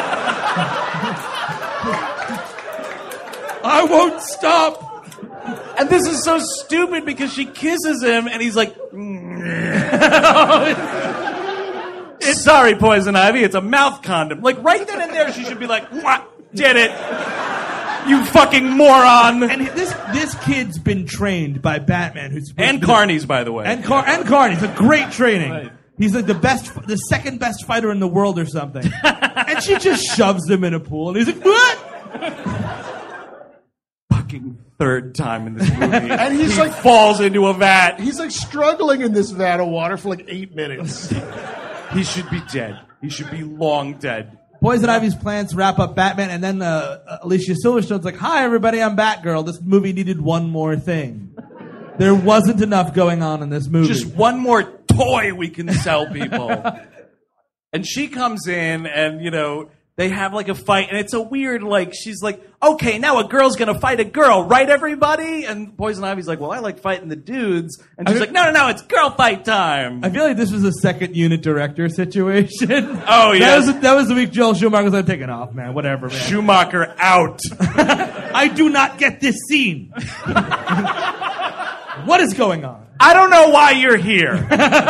I won't stop. And this is so stupid because she kisses him and he's like, sorry, Poison Ivy, it's a mouth condom. Like right then and there, she should be like, mwah. Did it. You fucking moron. And this kid's been trained by Batman, who's And Carney's, by the way. And Carney's a great training. Right. He's like the second best fighter in the world or something. And she just shoves him in a pool, and he's like, what? Fucking third time in this movie. And he falls into a vat. He's like struggling in this vat of water for like 8 minutes. He should be dead. He should be long dead. Poison Ivy's plans wrap up Batman, and then Alicia Silverstone's like, hi, everybody, I'm Batgirl. This movie needed one more thing. There wasn't enough going on in this movie. Just one more toy we can sell people. And she comes in, and, they have like a fight, and it's a weird, she's like, okay, now a girl's gonna fight a girl, right, everybody? And Poison Ivy's like, well, I like fighting the dudes. And she's like, no, it's girl fight time. I feel like this was a second unit director situation. Oh, yeah. That was the week Joel Schumacher was like, take it off, man, whatever, man. Schumacher out. I do not get this scene. What is going on? I don't know why you're here.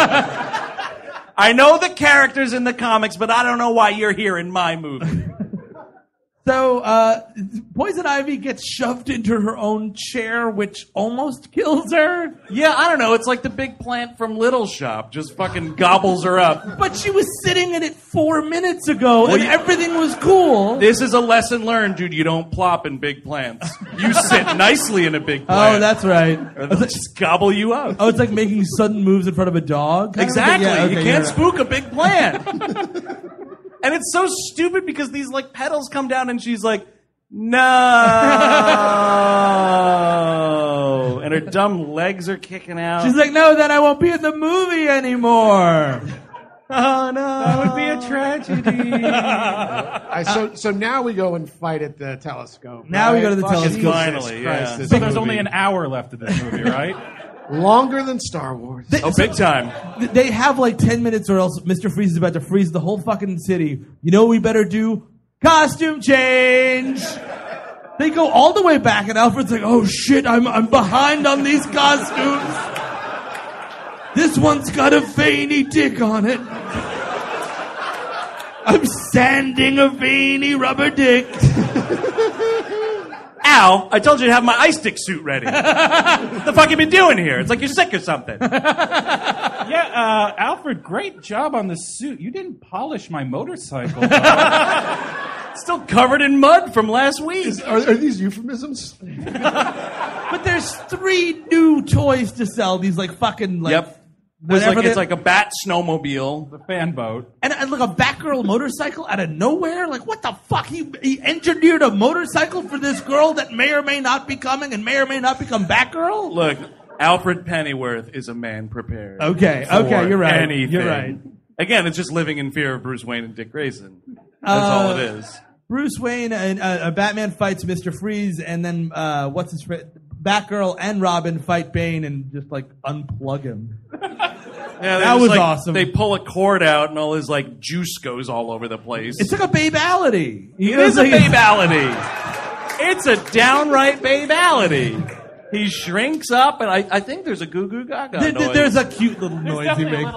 I know the characters in the comics, but I don't know why you're here in my movie. So, Poison Ivy gets shoved into her own chair, which almost kills her. Yeah, I don't know. It's like the big plant from Little Shop. Just fucking gobbles her up. But she was sitting in it 4 minutes ago, and everything was cool. This is a lesson learned, dude. You don't plop in big plants. You sit nicely in a big plant. Oh, that's right. Or they'll just gobble you up. Oh, it's like making sudden moves in front of a dog? Exactly. Yeah, okay, you can't spook a big plant. And it's so stupid because these petals come down and she's like, no. And her dumb legs are kicking out. She's like, no, then I won't be in the movie anymore. Oh, no. That would be a tragedy. So now we go and fight at the telescope. Now we go to the telescope. Finally, yeah. So there's only an hour left of this movie, right? Longer than Star Wars. Big time. They have 10 minutes or else Mr. Freeze is about to freeze the whole fucking city. You know what we better do? Costume change! They go all the way back and Alfred's like, oh shit, I'm behind on these costumes. This one's got a veiny dick on it. I'm sanding a veiny rubber dick. Al, I told you to have my ice stick suit ready. What the fuck you been doing here? It's like you're sick or something. Yeah, Alfred, great job on the suit. You didn't polish my motorcycle. Still covered in mud from last week. Are these euphemisms? But there's 3 new toys to sell. These fucking Yep. It's like a bat snowmobile. The fan boat. And like a Batgirl motorcycle out of nowhere? Like, what the fuck? He engineered a motorcycle for this girl that may or may not be coming and may or may not become Batgirl? Look, Alfred Pennyworth is a man prepared. Okay, you're right. Anything. You're right. Again, it's just living in fear of Bruce Wayne and Dick Grayson. That's all it is. Bruce Wayne and Batman fights Mr. Freeze, and then Batgirl and Robin fight Bane and just unplug him. Yeah, that was awesome. They pull a cord out and all his juice goes all over the place. It's like a babality. It is a babality. It's a downright babality. He shrinks up, and I think there's a goo goo gaga noise. There's a cute little noise he makes.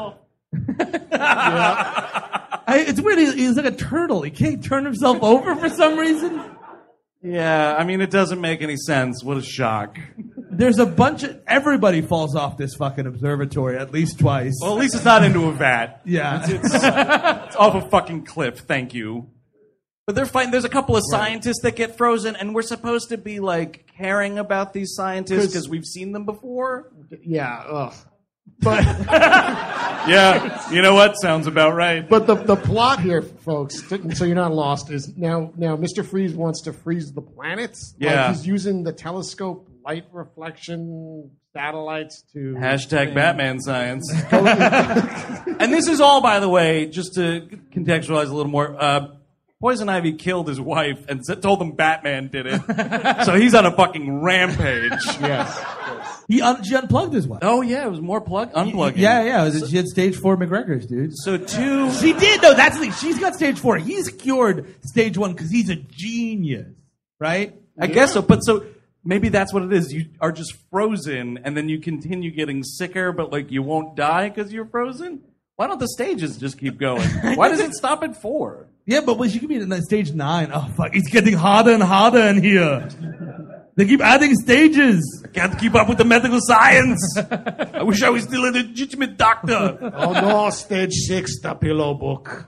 It's weird. He's like a turtle. He can't turn himself over for some reason. Yeah, I mean, it doesn't make any sense. What a shock. There's a bunch of... Everybody falls off this fucking observatory at least twice. Well, at least it's not into a vat. Yeah. It's off a fucking cliff, thank you. But they're fighting. There's a couple of scientists that get frozen, and we're supposed to be, caring about these scientists because we've seen them before? Yeah, ugh. But yeah, you know what? Sounds about right. But the plot here, folks, so you're not lost, is now Mr. Freeze wants to freeze the planets. Yeah. He's using the telescope light reflection satellites to... Hashtag Batman science. And this is all, by the way, just to contextualize a little more, Poison Ivy killed his wife and told him Batman did it. So he's on a fucking rampage. Yes. She unplugged his wife. Oh, yeah, it was more unplugging. Yeah. She had stage 4 McGregor's, dude. So 2... She did, though. That's the thing. She's got stage 4. He's cured stage 1 because he's a genius, right? I guess so, but so... Maybe that's what it is. You are just frozen, and then you continue getting sicker, but you won't die because you're frozen? Why don't the stages just keep going? Why does it stop at 4? Yeah, but she could be in stage 9. Oh, fuck. It's getting harder and harder in here. They keep adding stages. I can't keep up with the medical science. I wish I was still a legitimate doctor. Oh no, stage 6, the pillow book.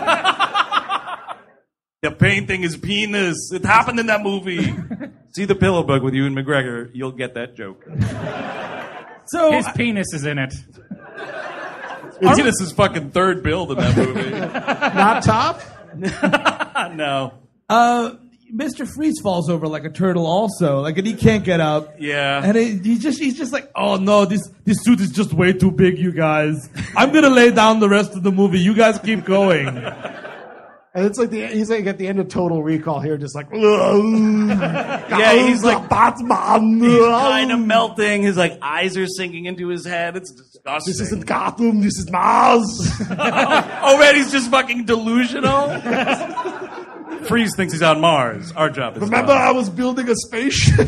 The painting is penis. It happened in that movie. See the Pillow Book with Ewan McGregor. You'll get that joke. So His penis is in it. Penis is fucking third billed in that movie. Not top? No. Mr. Freeze falls over like a turtle also. Like, and he can't get up. Yeah. And he's just like, oh no, this suit is just way too big, you guys. I'm gonna lay down the rest of the movie. You guys keep going. And it's like he's like at the end of Total Recall here, just like, Yeah, he's like Batman. He's kind of melting. His like eyes are sinking into his head. It's disgusting. This isn't Gotham. This is Mars. Oh man, he's just fucking delusional. Freeze thinks he's on Mars. Our job is Remember, done. I was building a spaceship.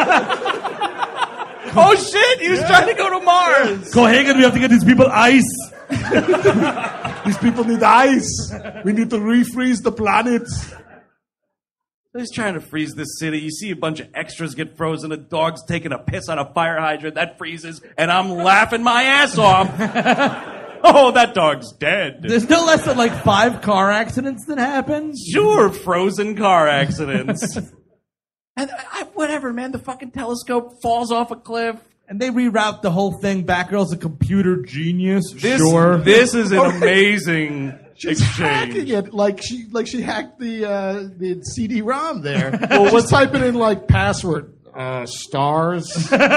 Oh shit, he was trying to go to Mars. Cohagen, we have to get these people ice. These people need ice. We need to refreeze the planet. He's trying to freeze this city. You see a bunch of extras get frozen. A dog's taking a piss on a fire hydrant. That freezes. And I'm laughing my ass off. Oh, that dog's dead. There's no less than like 5 car accidents that happen. Sure, frozen car accidents. And whatever, man. The fucking telescope falls off a cliff. And they reroute the whole thing. Batgirl's a computer genius. This is an amazing She's hacking exchange. it like she hacked the CD-ROM there. Well, she's typing in like password stars,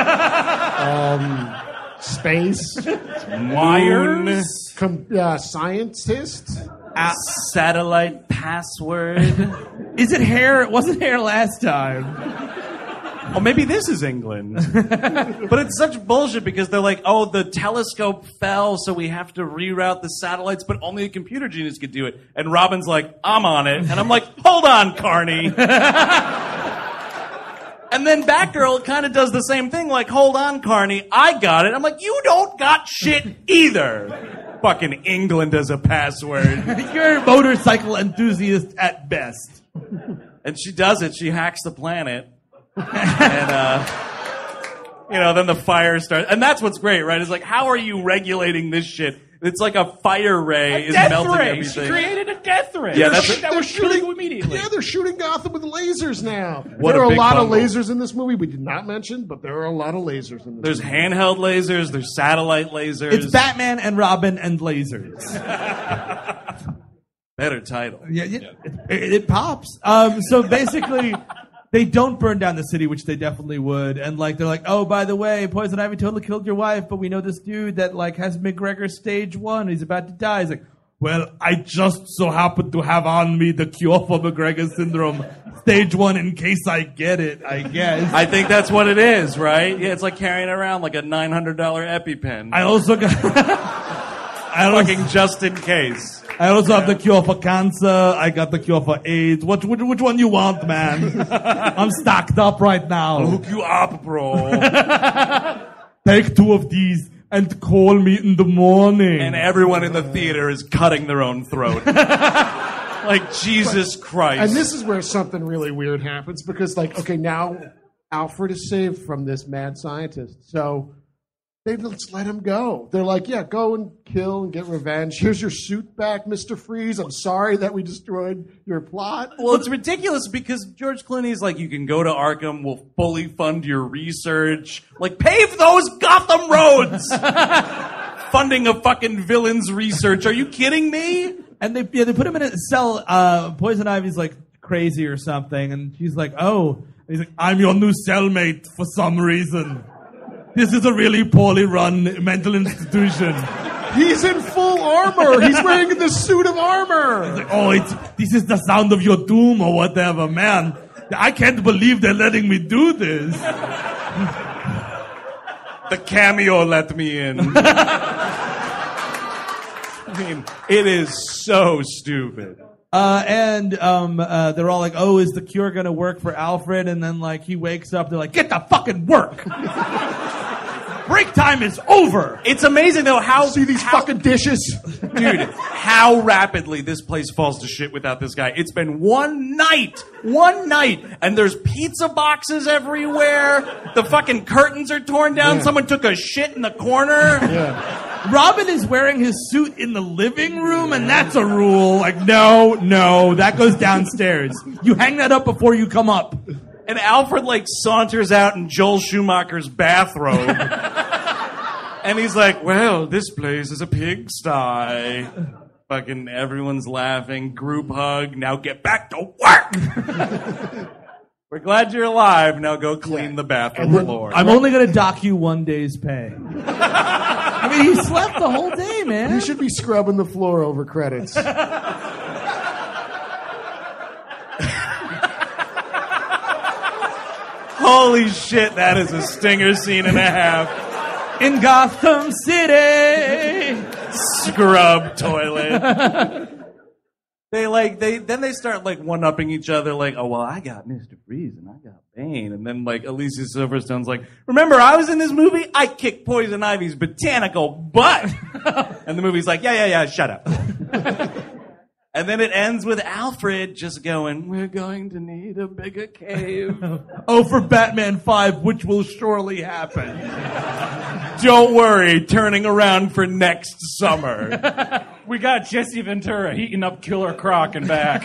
space, Wires. scientist. Satellite password. Is it hair? It wasn't hair last time. Oh, maybe this is England. But it's such bullshit because they're like, oh, the telescope fell, so we have to reroute the satellites, but only a computer genius could do it. And Robin's like, I'm on it. And I'm like, hold on, Carney. And then Batgirl kind of does the same thing, like, hold on, Carney, I got it. I'm like, you don't got shit either. Fucking England as a password. You're a motorcycle enthusiast at best. And she does it. She hacks the planet. And, then the fire starts. And that's what's great, right? It's like, how are you regulating this shit? It's like a fire ray is melting everything. She created a death ray. Yeah, that was shooting immediately. Yeah, they're shooting Gotham with lasers now. What there a are a big lot bundle. of lasers in this movie we did not mention, but there are a lot of lasers in this There's movie. handheld lasers. There's satellite lasers. It's Batman and Robin and lasers. Better title. Yeah, it pops. So basically, they don't burn down the city, which they definitely would. And like, they're like, oh, by the way, Poison Ivy totally killed your wife, but we know this dude that like has McGregor stage 1. He's about to die. He's like, well, I just so happen to have on me the cure for McGregor syndrome, stage 1, in case I get it, I guess. I think that's what it is, right? Yeah, it's like carrying around like a $900 EpiPen. I also got... Fucking just in case. I also have the cure for cancer. I got the cure for AIDS. Which one you want, man? I'm stocked up right now. I'll hook you up, bro. Take 2 of these and call me in the morning. And everyone in the theater is cutting their own throat. Like, Jesus Christ. And this is where something really weird happens because, like, okay, now Alfred is saved from this mad scientist. So they just let him go. They're like, yeah, go and kill and get revenge. Here's your suit back, Mr. Freeze. I'm sorry that we destroyed your plot. Well, it's ridiculous because George Clooney's like, you can go to Arkham, we'll fully fund your research. Like, pave those Gotham roads! Funding a fucking villain's research. Are you kidding me? And they put him in a cell. Poison Ivy's like crazy or something, and she's like, "Oh," and he's like, "I'm your new cellmate for some reason. This is a really poorly run mental institution." He's in full armor. He's wearing the suit of armor. He's like, "Oh, this is the sound of your doom or whatever, man. I can't believe they're letting me do this." The cameo let me in. I mean, it is so stupid. And they're all like, "Oh, is the cure gonna work for Alfred?" And then like he wakes up, they're like, "Get to fucking work!" Break time is over. It's amazing though how See these fucking dishes? dude, how rapidly this place falls to shit without this guy. It's been one night, and there's pizza boxes everywhere. The fucking curtains are torn down. Yeah. Someone took a shit in the corner. Yeah. Robin is wearing his suit in the living room, and that's a rule. Like, no, that goes downstairs. You hang that up before you come up. And Alfred like saunters out in Joel Schumacher's bathrobe. And he's like, well, this place is a pigsty. Fucking everyone's laughing, group hug, now get back to work! We're glad you're alive, now go clean the bathroom floor. I'm only going to dock you 1 day's pay. I mean, he slept the whole day, man. You should be scrubbing the floor over credits. Holy shit, that is a stinger scene and a half. In Gotham City. Scrub toilet. They start like one-upping each other like, oh, well, I got Mr. Freeze and I got Bane. And then like Alicia Silverstone's like, remember I was in this movie? I kicked Poison Ivy's botanical butt. And the movie's like, yeah, shut up. And then it ends with Alfred just going, we're going to need a bigger cave. Oh, for Batman 5, which will surely happen. Don't worry, turning around for next summer. We got Jesse Ventura heating up Killer Croc and back.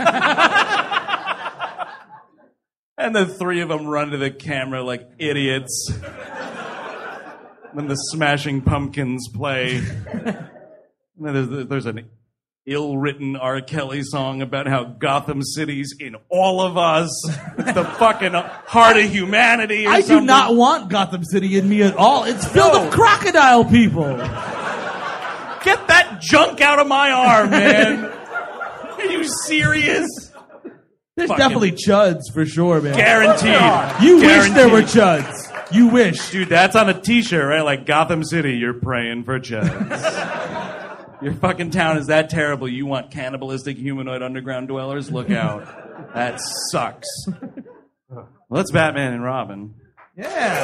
And the three of them run to the camera like idiots. When the Smashing Pumpkins play. And then there's an ill-written R. Kelly song about how Gotham City's in all of us. It's the fucking heart of humanity or I something. do not want Gotham City in me at all. It's filled with crocodile people. Get that junk out of my arm, man. Are you serious? There's Fucking definitely chuds for sure, man. Guaranteed. You wish there were chuds. You wish. Dude, that's on a t-shirt, right? Like Gotham City, you're praying for chuds. Your fucking town is that terrible. You want cannibalistic humanoid underground dwellers? Look out. That sucks. Well, that's Batman and Robin. Yeah.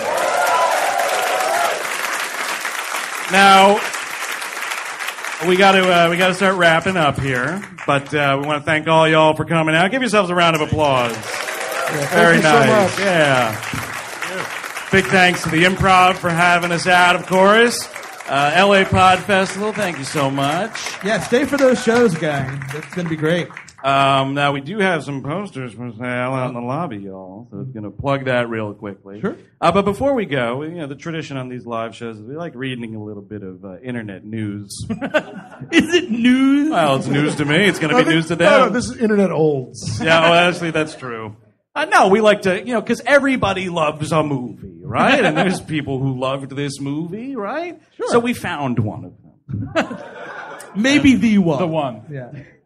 Now, we got to start wrapping up here, but we want to thank all y'all for coming out. Give yourselves a round of applause. Very you so nice. much. Yeah. Big thanks to the Improv for having us out, of course. LA Pod Festival, thank you so much. Yeah, stay for those shows, gang. That's going to be great. Now, we do have some posters for sale out in the lobby, y'all. So I'm going to plug that real quickly. Sure. But before we go, the tradition on these live shows is we like reading a little bit of internet news. Is it news? Well, it's news to me. It's going to be news to them. No, this is internet olds. Yeah, well, actually, that's true. No, we like to, because everybody loves a movie, right? And there's people who loved this movie, right? Sure. So we found one of them. Maybe the one. The one. Yeah.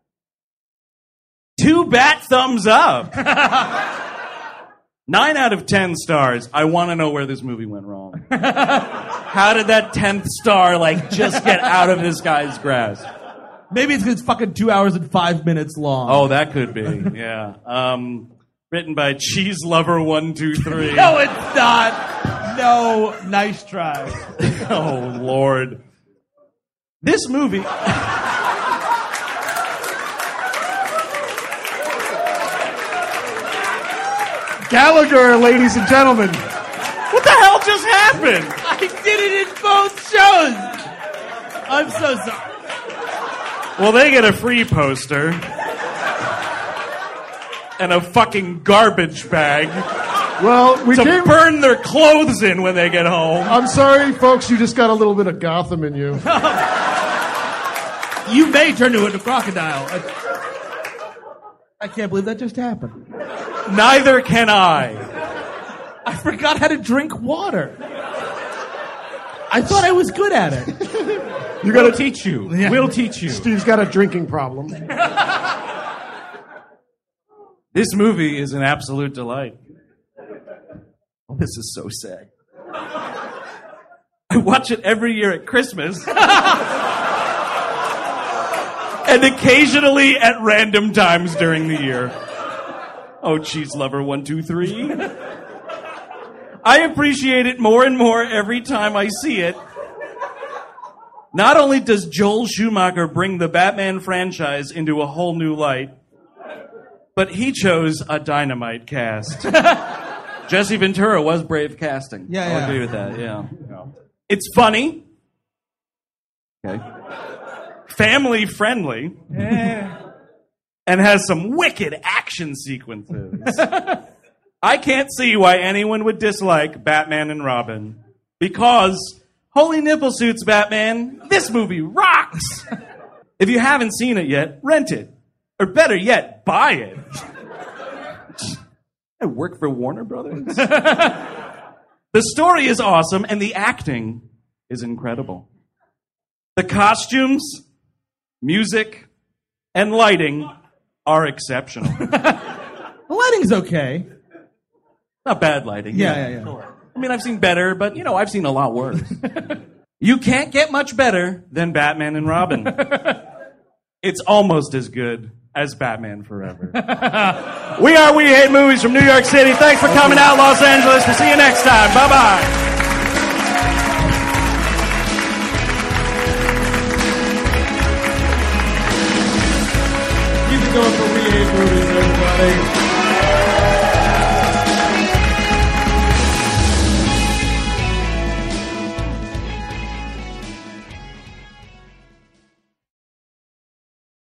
2 bat thumbs up. 9 out of 10 stars. I want to know where this movie went wrong. How did that 10th star, just get out of this guy's grasp? Maybe it's because it's fucking 2 hours and 5 minutes long. Oh, that could be, yeah. Written by Cheese Lover 123. No, it's not. No, nice try. Oh, Lord. This movie... Gallagher, ladies and gentlemen. What the hell just happened? I did it in both shows. I'm so sorry. Well, they get a free poster. And a fucking garbage bag. Well, we to burn their clothes in when they get home. I'm sorry, folks. You just got a little bit of Gotham in you. You may turn into a crocodile. I can't believe that just happened. Neither can I. I forgot how to drink water. I thought I was good at it. You got to teach you. Yeah. We'll teach you. Steve's got a drinking problem. This movie is an absolute delight. Oh, this is so sad. I watch it every year at Christmas. And occasionally at random times during the year. Oh, Cheese Lover 123. I appreciate it more and more every time I see it. Not only does Joel Schumacher bring the Batman franchise into a whole new light, but he chose a dynamite cast. Jesse Ventura was brave casting. Yeah, I'll agree with that, yeah. It's funny. Okay. Family friendly. And has some wicked action sequences. I can't see why anyone would dislike Batman and Robin. Because, holy nipple suits, Batman, this movie rocks! If you haven't seen it yet, rent it. Or better yet, buy it. I work for Warner Brothers. The story is awesome, and the acting is incredible. The costumes, music, and lighting are exceptional. The lighting's okay. Not bad lighting. Yeah. I mean, I've seen better, but, I've seen a lot worse. You can't get much better than Batman and Robin. It's almost as good as Batman Forever. We are We Hate Movies from New York City. Thanks for coming out, Los Angeles. We'll see you next time. Bye-bye. Keep it going for We Hate Movies, everybody.